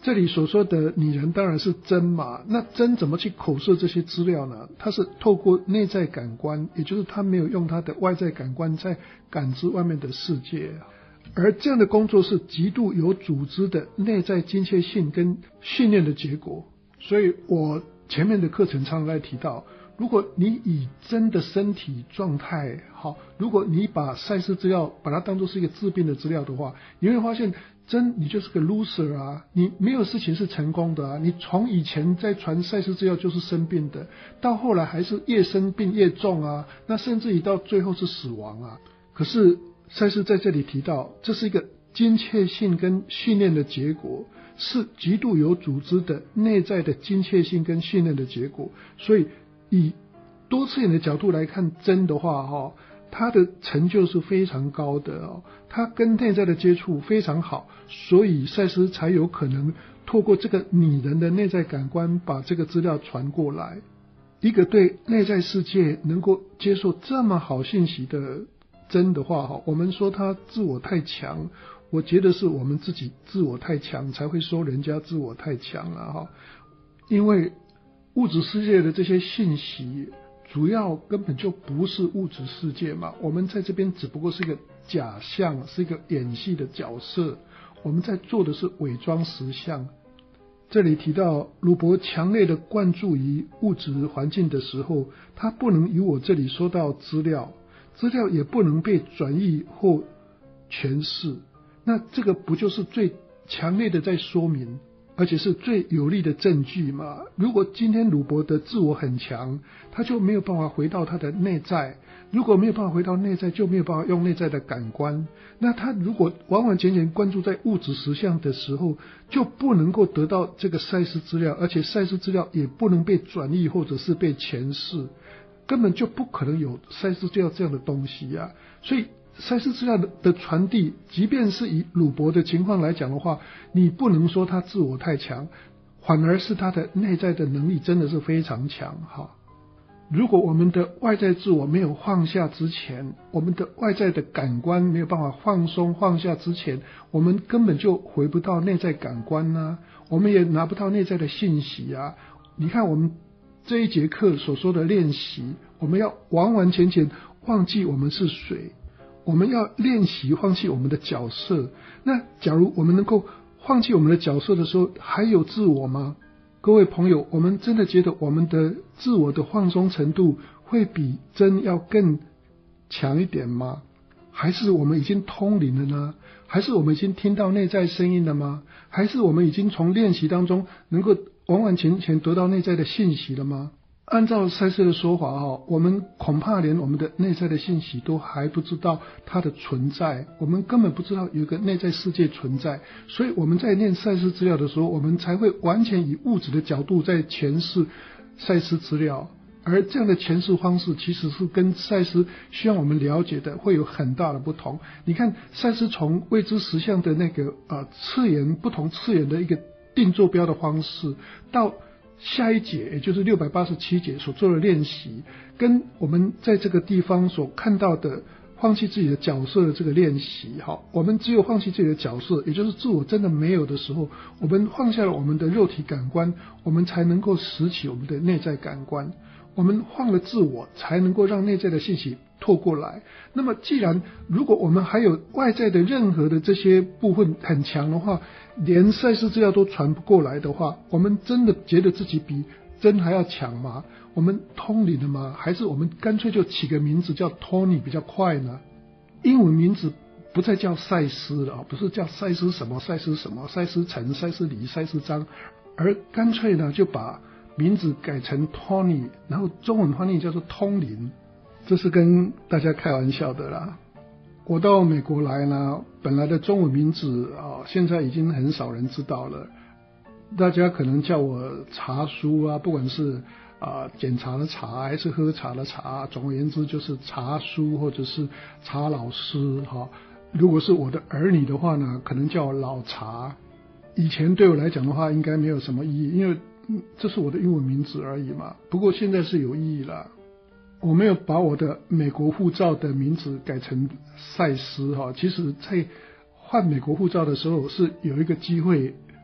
这里所说的拟人当然是真嘛，那真怎么去口述这些资料呢？它是透过内在感官，也就是他没有用他的外在感官在感知外面的世界，而这样的工作是极度有组织的内在精确性跟训练的结果。所以我前面的课程常常在提到，如果你以真的身体状态好，如果你把赛斯资料把它当作是一个治病的资料的话，你会发现真你就是个 loser 啊，你没有事情是成功的啊，你从以前在传赛斯资料就是生病的，到后来还是越生病越重啊，那甚至于到最后是死亡啊。可是赛斯在这里提到，这是一个精确性跟训练的结果，是极度有组织的内在的精确性跟训练的结果。所以以多次元的角度来看真的话它的成就是非常高的它跟内在的接触非常好，所以赛斯才有可能透过这个拟人的内在感官把这个资料传过来。一个对内在世界能够接受这么好信息的真的话我们说他自我太强，我觉得是我们自己自我太强才会说人家自我太强了因为物质世界的这些信息主要根本就不是物质世界嘛，我们在这边只不过是一个假象，是一个演戏的角色，我们在做的是伪装实相。这里提到鲁伯强烈的灌注于物质环境的时候，他不能与我这里说到资料也不能被转译或诠释，那这个不就是最强烈的在说明，而且是最有力的证据嘛。如果今天鲁伯的自我很强，他就没有办法回到他的内在，如果没有办法回到内在，就没有办法用内在的感官，那他如果完完全全关注在物质实相的时候，就不能够得到这个赛斯资料，而且赛斯资料也不能被转译或者是被诠释，根本就不可能有赛斯资料这样的东西啊。所以赛斯资料的传递，即便是以鲁伯的情况来讲的话，你不能说他自我太强，反而是他的内在的能力真的是非常强如果我们的外在自我没有放下之前，我们的外在的感官没有办法放松放下之前，我们根本就回不到内在感官啊，我们也拿不到内在的信息啊。你看我们这一节课所说的练习，我们要完完全全忘记我们是谁，我们要练习放弃我们的角色。那假如我们能够放弃我们的角色的时候，还有自我吗？各位朋友，我们真的觉得我们的自我的放松程度会比真要更强一点吗？还是我们已经通灵了呢？还是我们已经听到内在声音了吗？还是我们已经从练习当中能够完完全全得到内在的信息了吗？按照赛斯的说法我们恐怕连我们的内在的信息都还不知道它的存在，我们根本不知道有一个内在世界存在，所以我们在念赛斯资料的时候，我们才会完全以物质的角度在诠释赛斯资料，而这样的诠释方式其实是跟赛斯需要我们了解的会有很大的不同。你看赛斯从未知实相的那个次元不同次元的一个定坐标的方式，到下一节也就是687节所做的练习，跟我们在这个地方所看到的放弃自己的角色的这个练习我们只有放弃自己的角色，也就是自我真的没有的时候，我们放下了我们的肉体感官，我们才能够拾起我们的内在感官，我们放了自我，才能够让内在的信息透过来。那么既然如果我们还有外在的任何的这些部分很强的话，连赛斯资料都传不过来的话，我们真的觉得自己比真还要强吗？我们通灵了吗？还是我们干脆就起个名字叫 Tony 比较快呢？英文名字不再叫赛斯了，不是叫赛斯什么赛斯什么赛斯陈赛斯李赛斯张，而干脆呢就把名字改成 Tony， 然后中文翻译叫做通灵，这是跟大家开玩笑的啦。我到美国来呢，本来的中文名字现在已经很少人知道了，大家可能叫我茶叔不管是检查的茶还是喝茶的茶，总而言之就是茶叔或者是茶老师如果是我的儿女的话呢，可能叫我老茶。以前对我来讲的话应该没有什么意义，因为这是我的英文名字而已嘛。不过现在是有意义了，我没有把我的美国护照的名字改成赛斯其实在换美国护照的时候是有一个机会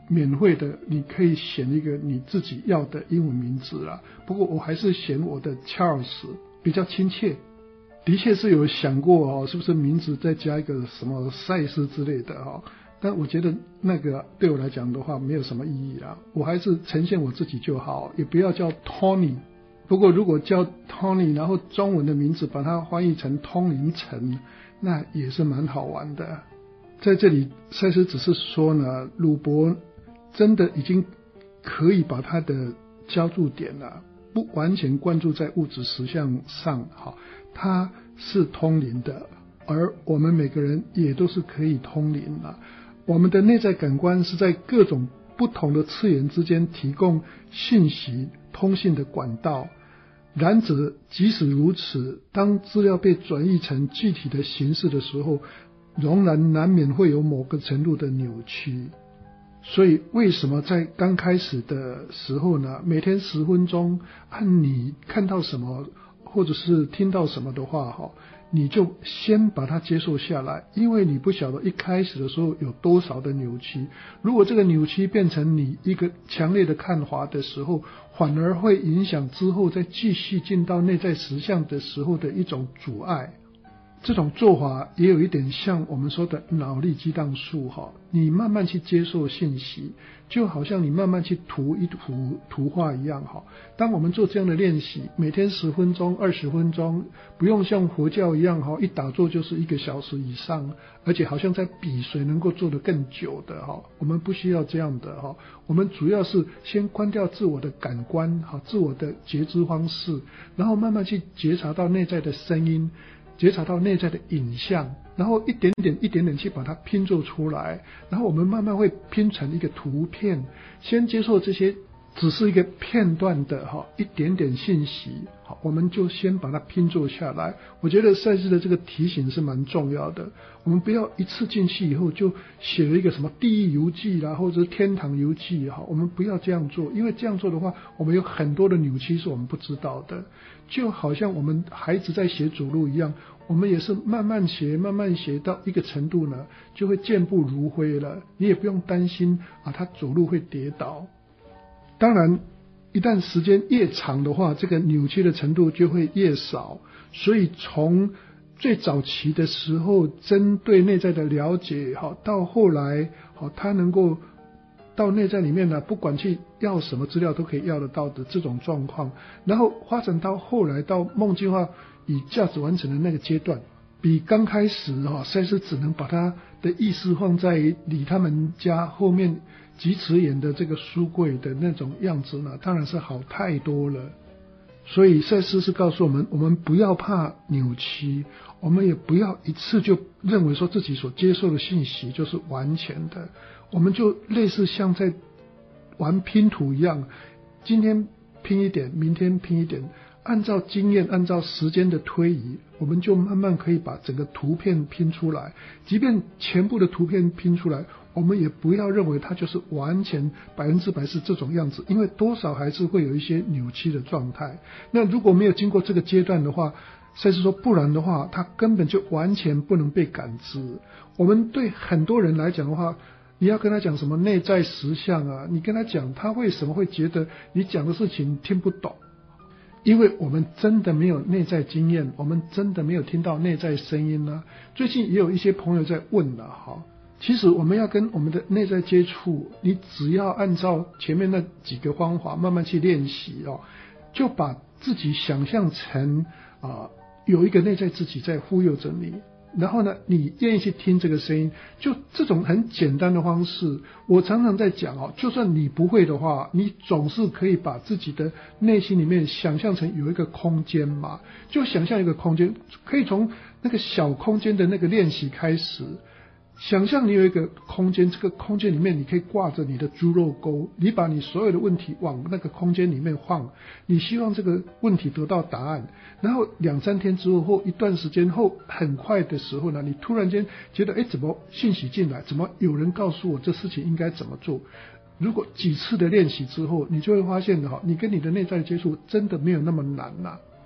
免费的，你可以选一个你自己要的英文名字啦。不过我还是选我的 Charles 比较亲切。的确是有想过是不是名字再加一个什么赛斯之类的但我觉得那个对我来讲的话没有什么意义啦，我还是呈现我自己就好，也不要叫 Tony。不过如果叫 Tony， 然后中文的名字把它翻译成通灵城，那也是蛮好玩的。在这里赛斯只是说呢，鲁伯真的已经可以把他的焦注点不完全关注在物质实相上，他是通灵的，而我们每个人也都是可以通灵的。我们的内在感官是在各种不同的次元之间提供信息通信的管道，然则即使如此，当资料被转译成具体的形式的时候，仍然难免会有某个程度的扭曲。所以为什么在刚开始的时候呢，每天10分钟，按你看到什么或者是听到什么的话你就先把它接受下来，因为你不晓得一开始的时候有多少的扭曲。如果这个扭曲变成你一个强烈的看法的时候，反而会影响之后再继续进到内在实相的时候的一种阻碍。这种做法也有一点像我们说的脑力激荡术你慢慢去接受信息，就好像你慢慢去涂一幅图画一样当我们做这样的练习，每天10分钟、20分钟，不用像佛教一样一打坐就是1个小时以上，而且好像在比谁能够做得更久的我们不需要这样的我们主要是先关掉自我的感官自我的觉知方式，然后慢慢去觉察到内在的声音，觉察到内在的影像，然后一点点去把它拼凑出来，然后我们慢慢会拼成一个图片。先接受这些只是一个片段的一点点信息，我们就先把它拼凑下来。我觉得赛斯的这个提醒是蛮重要的，我们不要一次进去以后就写了一个什么地狱游记啦，或者是天堂游记我们不要这样做，因为这样做的话，我们有很多的扭曲是我们不知道的。就好像我们孩子在学走路一样，我们也是慢慢学到一个程度呢，就会健步如飞了，你也不用担心他走路会跌倒。当然一旦时间越长的话，这个扭曲的程度就会越少。所以从最早期的时候针对内在的了解到后来他能够到内在里面呢，不管去要什么资料都可以要得到的这种状况，然后发展到后来到梦境化与价值完成的那个阶段，比刚开始赛斯只能把他的意识放在离他们家后面几尺远的这个书柜的那种样子呢，当然是好太多了。所以赛斯是告诉我们，我们不要怕扭曲，我们也不要一次就认为说自己所接受的信息就是完全的，我们就类似像在玩拼图一样，今天拼一点，明天拼一点，按照经验，按照时间的推移，我们就慢慢可以把整个图片拼出来。即便全部的图片拼出来，我们也不要认为它就是完全100%是这种样子，因为多少还是会有一些扭曲的状态。那如果没有经过这个阶段的话，赛斯说不然的话，它根本就完全不能被感知。我们对很多人来讲的话，你要跟他讲什么内在实相啊，你跟他讲，他为什么会觉得你讲的事情听不懂？因为我们真的没有内在经验，我们真的没有听到内在声音啊。最近也有一些朋友在问了其实我们要跟我们的内在接触，你只要按照前面那几个方法慢慢去练习就把自己想象成有一个内在自己在忽悠着你，然后呢你愿意去听这个声音，就这种很简单的方式。我常常在讲就算你不会的话，你总是可以把自己的内心里面想象成有一个空间嘛，就想象一个空间，可以从那个小空间的那个练习开始。想象你有一个空间，这个空间里面你可以挂着你的猪肉钩，你把你所有的问题往那个空间里面放，你希望这个问题得到答案，然后2-3天之后或一段时间后，很快的时候呢，你突然间觉得怎么信息进来，怎么有人告诉我这事情应该怎么做。如果几次的练习之后，你就会发现你跟你的内在接触真的没有那么难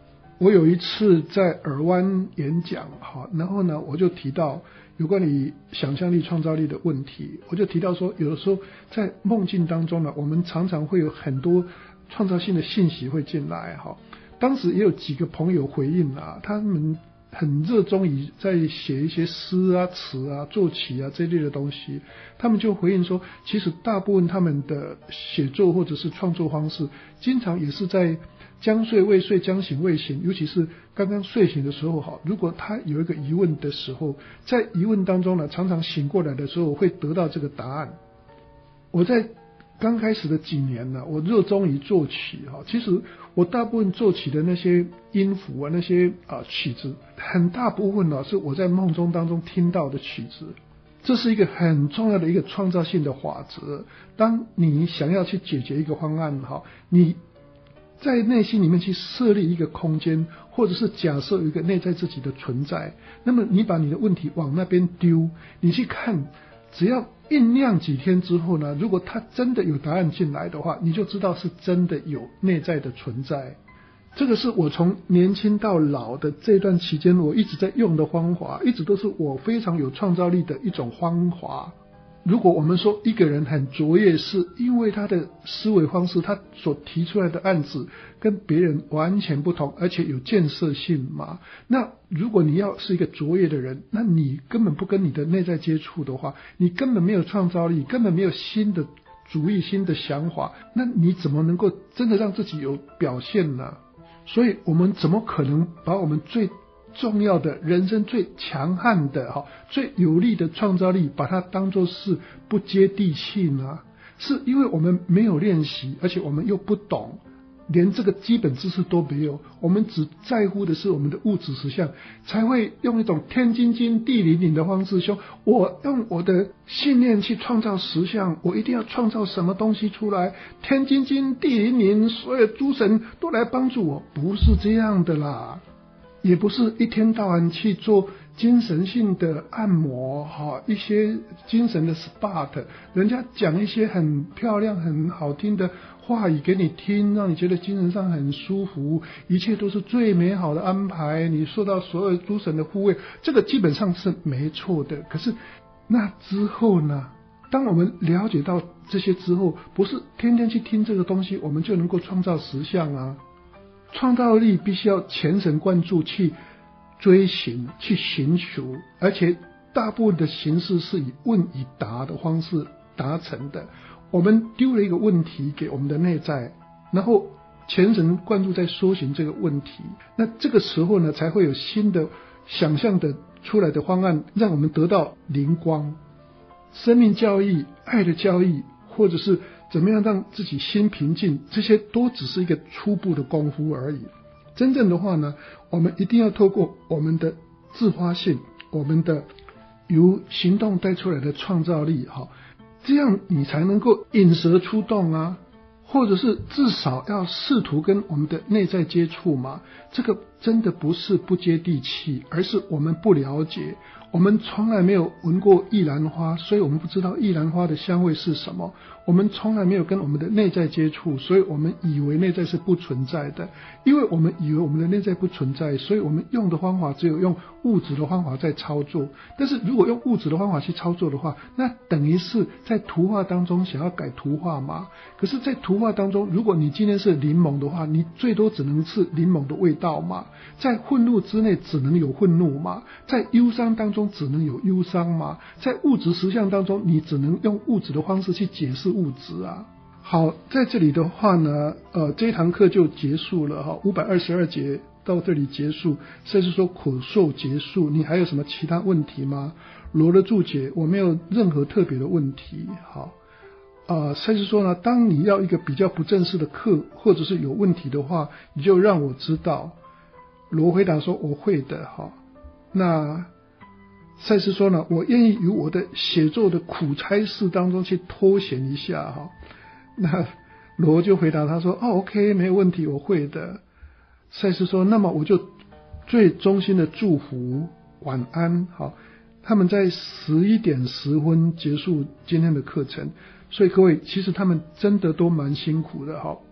我有一次在尔湾演讲，然后呢，我就提到有关于想象力、创造力的问题。我就提到说，有的时候在梦境当中呢，我们常常会有很多创造性的信息会进来。当时也有几个朋友回应啊，他们很热衷于在写一些诗啊、词啊、作曲啊这类的东西。他们就回应说，其实大部分他们的写作或者是创作方式，经常也是在将睡未睡，将醒未醒，尤其是刚刚睡醒的时候，如果他有一个疑问的时候，在疑问当中呢，常常醒过来的时候会得到这个答案。我在刚开始的几年呢，我热衷于作曲，其实我大部分作曲的那些音符啊，那些曲子，很大部分呢是我在梦中当中听到的曲子。这是一个很重要的一个创造性的法则。当你想要去解决一个方案，你在内心里面去设立一个空间，或者是假设有一个内在自己的存在，那么你把你的问题往那边丢，你去看，只要酝酿几天之后呢，如果它真的有答案进来的话，你就知道是真的有内在的存在。这个是我从年轻到老的这段期间我一直在用的方法，一直都是我非常有创造力的一种方法。如果我们说一个人很卓越，是因为他的思维方式，他所提出来的案子跟别人完全不同，而且有建设性嘛。那如果你要是一个卓越的人，那你根本不跟你的内在接触的话，你根本没有创造力，根本没有新的主意、新的想法，那你怎么能够真的让自己有表现呢？所以我们怎么可能把我们最重要的人生最强悍的最有力的创造力把它当作是不接地气呢？是因为我们没有练习，而且我们又不懂，连这个基本知识都没有，我们只在乎的是我们的物质实相，才会用一种天经经地灵灵的方式说，我用我的信念去创造实相，我一定要创造什么东西出来，天经经地灵灵，所有诸神都来帮助我。不是这样的啦，也不是一天到晚去做精神性的按摩，一些精神的 SPA， 人家讲一些很漂亮很好听的话语给你听，让你觉得精神上很舒服，一切都是最美好的安排，你受到所有诸神的护卫，这个基本上是没错的。可是那之后呢，当我们了解到这些之后，不是天天去听这个东西我们就能够创造实相啊。创造力必须要全神贯注去追寻，去寻求，而且大部分的形式是以问与答的方式达成的。我们丢了一个问题给我们的内在，然后全神贯注在搜寻这个问题，那这个时候呢，才会有新的想象的出来的方案，让我们得到灵光。生命教育、爱的教育，或者是怎么样让自己心平静，这些都只是一个初步的功夫而已。真正的话呢，我们一定要透过我们的自发性，我们的由行动带出来的创造力，这样你才能够引蛇出洞啊，或者是至少要试图跟我们的内在接触嘛。这个真的不是不接地气，而是我们不了解，我们从来没有闻过玉兰花，所以我们不知道玉兰花的香味是什么。我们从来没有跟我们的内在接触，所以我们以为内在是不存在的。因为我们以为我们的内在不存在，所以我们用的方法只有用物质的方法在操作。但是如果用物质的方法去操作的话，那等于是在图画当中想要改图画嘛。可是在图画当中，如果你今天是柠檬的话，你最多只能是柠檬的味道嘛。在愤怒之内只能有愤怒嘛，在忧伤当中只能有忧伤嘛，在物质实相当中你只能用物质的方式去解释物质啊。好，在这里的话呢，这一堂课就结束了522节到这里结束，甚至说口授结束。你还有什么其他问题吗？罗的注解我没有任何特别的问题。好，甚至说呢，当你要一个比较不正式的课，或者是有问题的话，你就让我知道。罗回答说我会的。那赛斯说呢，我愿意由我的写作的苦差事当中去脱险一下。那罗就回答他说OK 没有问题，我会的。赛斯说那么我就最衷心的祝福晚安。他们在11点10分结束今天的课程，所以各位其实他们真的都蛮辛苦的。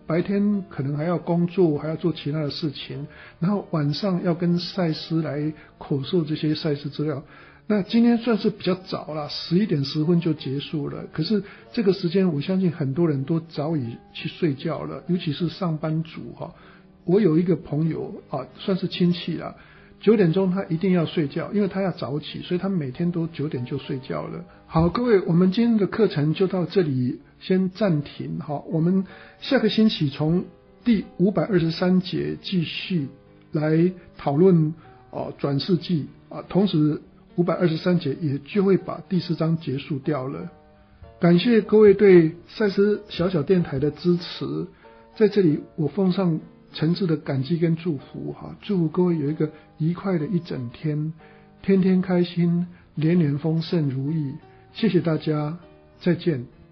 白天可能还要工作，还要做其他的事情，然后晚上要跟赛司来口述这些赛事资料。那今天算是比较早了，11点10分就结束了。可是这个时间，我相信很多人都早已去睡觉了，尤其是上班族哈。我有一个朋友啊，算是亲戚啦，9点钟他一定要睡觉，因为他要早起，所以他每天都9点就睡觉了。好，各位，我们今天的课程就到这里先暂停。好，我们下个星期从第523节继续来讨论转世纪啊，同时523节也就会把第4章结束掉了。感谢各位对赛斯小小电台的支持，在这里我奉上诚挚的感激跟祝福哈，祝福各位有一个愉快的一整天，天天开心，年年丰盛如意。谢谢大家，再见。